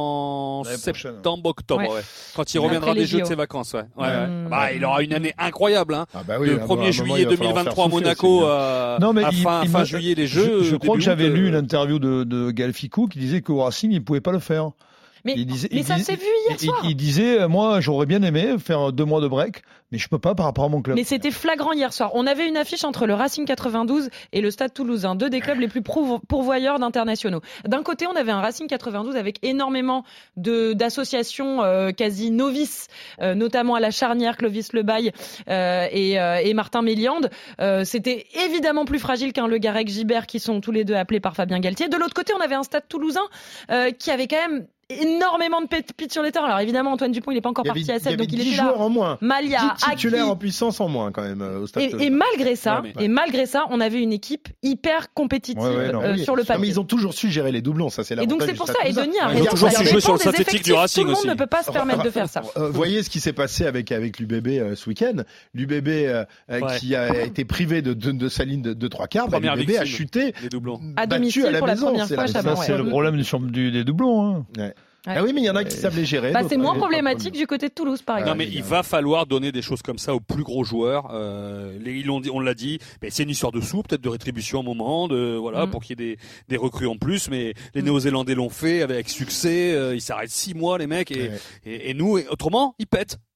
en L'année prochaine. septembre, octobre, Ouais. ouais. Quand il Après reviendra les des jeux de J O. ses vacances, ouais. ouais, Ouais. ouais. Bah, il aura une année incroyable, hein. Ah bah oui, le à un premier moment, juillet il va falloir deux mille vingt-trois à faire souffler, Monaco, c'est bien. euh, Non, mais à il- fin, il fin me- juillet les Je, jeux. je crois début que j'avais août, lu euh, une interview de, de Gaël Ficou qui disait qu'au Racing, il ne pouvait pas le faire. Mais, Il disait- mais il ça dis- s'est vu hier Il, soir. il disait, euh, moi, j'aurais bien aimé faire deux mois de break, mais je peux pas par rapport à mon club. Mais c'était flagrant hier soir. On avait une affiche entre le Racing quatre-vingt-douze et le Stade Toulousain, deux des clubs les plus pourvo- pourvoyeurs d'internationaux. D'un côté, on avait un Racing quatre-vingt-douze avec énormément de d'associations euh, quasi novices, euh, notamment à la charnière Clovis Lebaille euh, et, euh, et Martin Méliande. Euh, C'était évidemment plus fragile qu'un Le Garec Gibert qui sont tous les deux appelés par Fabien Galtier. De l'autre côté, on avait un Stade Toulousain euh, qui avait quand même énormément de pépites sur les terrains. Alors évidemment, Antoine Dupont, il n'est pas encore Il y avait, parti à il y sept, avait donc il dix était joueurs là. en moins. Malia, dix titulaires Aki. en puissance en moins quand même euh, au Stade Et, Toulousain. et malgré ça, Ouais, mais- et malgré ça, on avait une équipe hyper compétitive Ouais, ouais, non. euh, Oui. sur le Non, mais papier. ils ont toujours su gérer les doublons, ça c'est Et donc l'avantage c'est du pour Stade ça. Et Toulousain. Denis a Ils ont raison. toujours ça su jouer dépend sur le des synthétique effectifs. du Racing Tout le monde aussi. ne peut pas se permettre de faire ça. Euh, voyez ce qui s'est passé avec avec l'U B B euh, ce week-end. L'U B B euh, euh, Ouais. qui a été privé de, de, de sa ligne de, de trois quarts, bah, Première l'U B B a victime. chuté, Les doublons. À battu domicile à la pour la maison. première c'est fois, la- Chabon, Ça, ouais. c'est le problème du, du- des doublons. Hein. Ouais. Ouais. Ah oui, mais il y en a qui savent les gérer. Bah, d'autres, c'est moins les- problématique du côté de Toulouse, par Ah, exemple. Non, mais il va falloir donner des choses comme ça aux plus gros joueurs. Euh, les, ils l'ont dit, on l'a dit. Mais c'est une histoire de sous, peut-être de rétribution à un moment, de voilà, Mm. pour qu'il y ait des, des recrues en plus. Mais les Néo-Zélandais l'ont fait avec succès. Euh, ils s'arrêtent six mois, les mecs, et, Ouais. et, et nous, et autrement, ils pètent.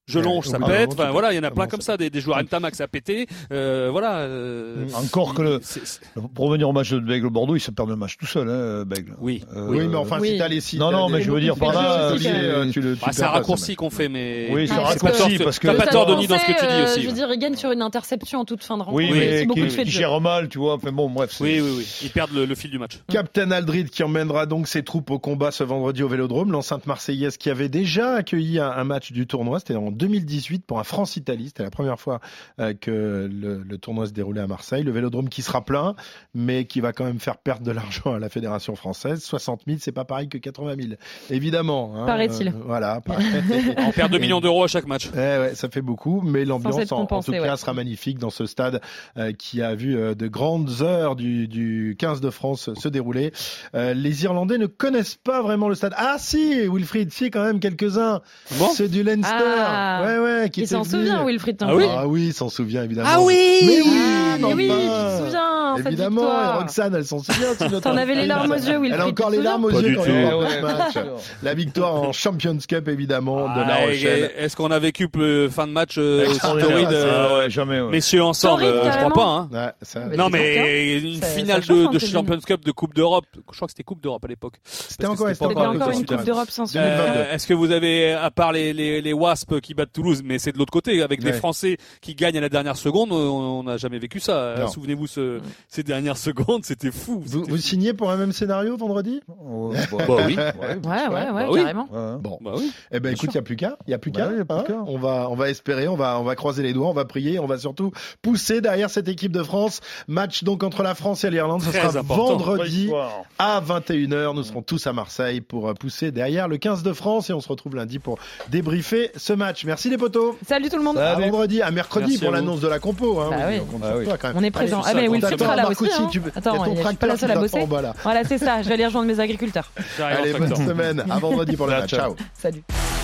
Je longe, ça Ah, pète. bon, Enfin tout voilà, à il y en a fait. plein Bon, comme ça- ça, des, des joueurs Ntamak, ça a pété. Euh, voilà. euh, Encore que le, c'est- c'est- pour revenir au match de Bègle-Bordeaux, il se perd le match tout seul, hein, Bègle. Oui. Euh, Oui, mais enfin, Oui. si t'as les sites. Non, non, mais je veux dire par là, aussi, c'est- euh, tu le. Bah, c'est un raccourci qu'on fait, mais. Oui, c'est un T'as pas raccourci, tort, parce que- T'as pas Le tort, Stade Denis, dans ce que tu Français, dis euh, aussi. Je veux dire, ils gagnent sur une interception en toute fin de rencontre. Oui, C'est mais beaucoup qui, de fait de qui jeu. gère mal, tu vois. Enfin bon, bref. c'est- Oui, oui, oui. Ils perdent le, le fil du match. Captain Aldrid qui emmènera donc ses troupes au combat ce vendredi au Vélodrome. L'enceinte marseillaise qui avait déjà accueilli un, un match du tournoi, c'était en deux mille dix-huit pour un France-Italie. C'était la première fois euh, que le, le tournoi se déroulait à Marseille. Le Vélodrome qui sera plein, mais qui va quand même faire perdre de l'argent à la Fédération française. soixante mille, c'est pas pareil que quatre-vingt mille. Évidemment. Hein, Paraît-il. Euh, voilà. Pareil. On perd deux millions d'euros à chaque match. Eh ouais, ça fait beaucoup, mais l'ambiance être en, en compensé, tout cas ouais. sera magnifique dans ce stade euh, qui a vu euh, de grandes heures du, du quinze de France se dérouler. Euh, les Irlandais ne connaissent pas vraiment le stade. Ah si, Wilfried, si quand même quelques-uns. Bon. C'est du Leinster. Ah. Ouais ouais, qui Il était s'en venu. souvient, Wilfried Ah Templier. oui Ah oui, il s'en souvient évidemment. Ah oui Mais oui, Ah, mais oui, enfin. tu te souviens, cette Évidemment, et victoire. Roxane, elle s'en souvient. c'est notre T'en avais les larmes aux yeux, Wilfried. Elle a encore tu te les larmes aux Pas yeux du quand tout. elle voit Ouais, ce ouais, match. bien sûr. La victoire en Champions Cup évidemment de La Ah, Rochelle. et- Est-ce qu'on a vécu le fin de match euh, aussi Extraordinaire, torride, ça, euh, Ah ouais, jamais. Ouais. messieurs ensemble? Torride, euh, Je crois carrément. pas. Hein. Ouais, ça- Mais Non, dis donc, mais une Ça- finale ça chauffe de, un de peu, Champions Cup de Coupe d'Europe. Je crois que c'était Coupe d'Europe à l'époque. C'était Parce que encore, c'était c'était pas C'était encore le encore Coupe une d'Europe. Coupe d'Europe sans deux mille vingt-deux. Euh, Est-ce que vous avez, à part les, les, les Wasps qui battent Toulouse, mais c'est de l'autre côté, avec des Ouais. Français qui gagnent à la dernière seconde, on n'a jamais vécu ça. Non. Souvenez-vous, ce, ces dernières secondes, c'était fou. Vous, C'était vous fou. signez pour un même scénario vendredi? Oh, bah, Bah oui. ouais, Ouais, ouais, ouais, Bah oui. carrément. ouais. Bon. Bah oui. Eh ben écoute, il y a plus qu'à, il y a plus Bah qu'à. oui, y a plus hein. qu'à. On va, on va espérer, on va, on va croiser les doigts, on va prier, on va surtout pousser derrière cette équipe de France. Match donc entre la France et l'Irlande. Ce Très sera important. vendredi Soir. à vingt et une heures. Nous serons tous à Marseille pour euh, pousser derrière le quinze de France et on se retrouve lundi pour débriefer ce match. Merci les potos. Salut tout le monde. À vendredi, à mercredi Merci pour à vous. l'annonce de la compo. Hein. Bah Oui, oui. on compte Ah sur oui. toi, quand même. On est présent. Allez, Ah, mais tout ça, Wilfried T'attends, sera là Marc aussi. aussi, hein. tu peux- Attends, il y a ton je suis pas tracteur la qui seule à t'attend bosser. en bas, là. Voilà, c'est ça. Je vais aller rejoindre mes agriculteurs. J'arrive en Allez, bonne tracteur. semaine. À vendredi pour le Ciao, match. ciao. Ciao. Salut.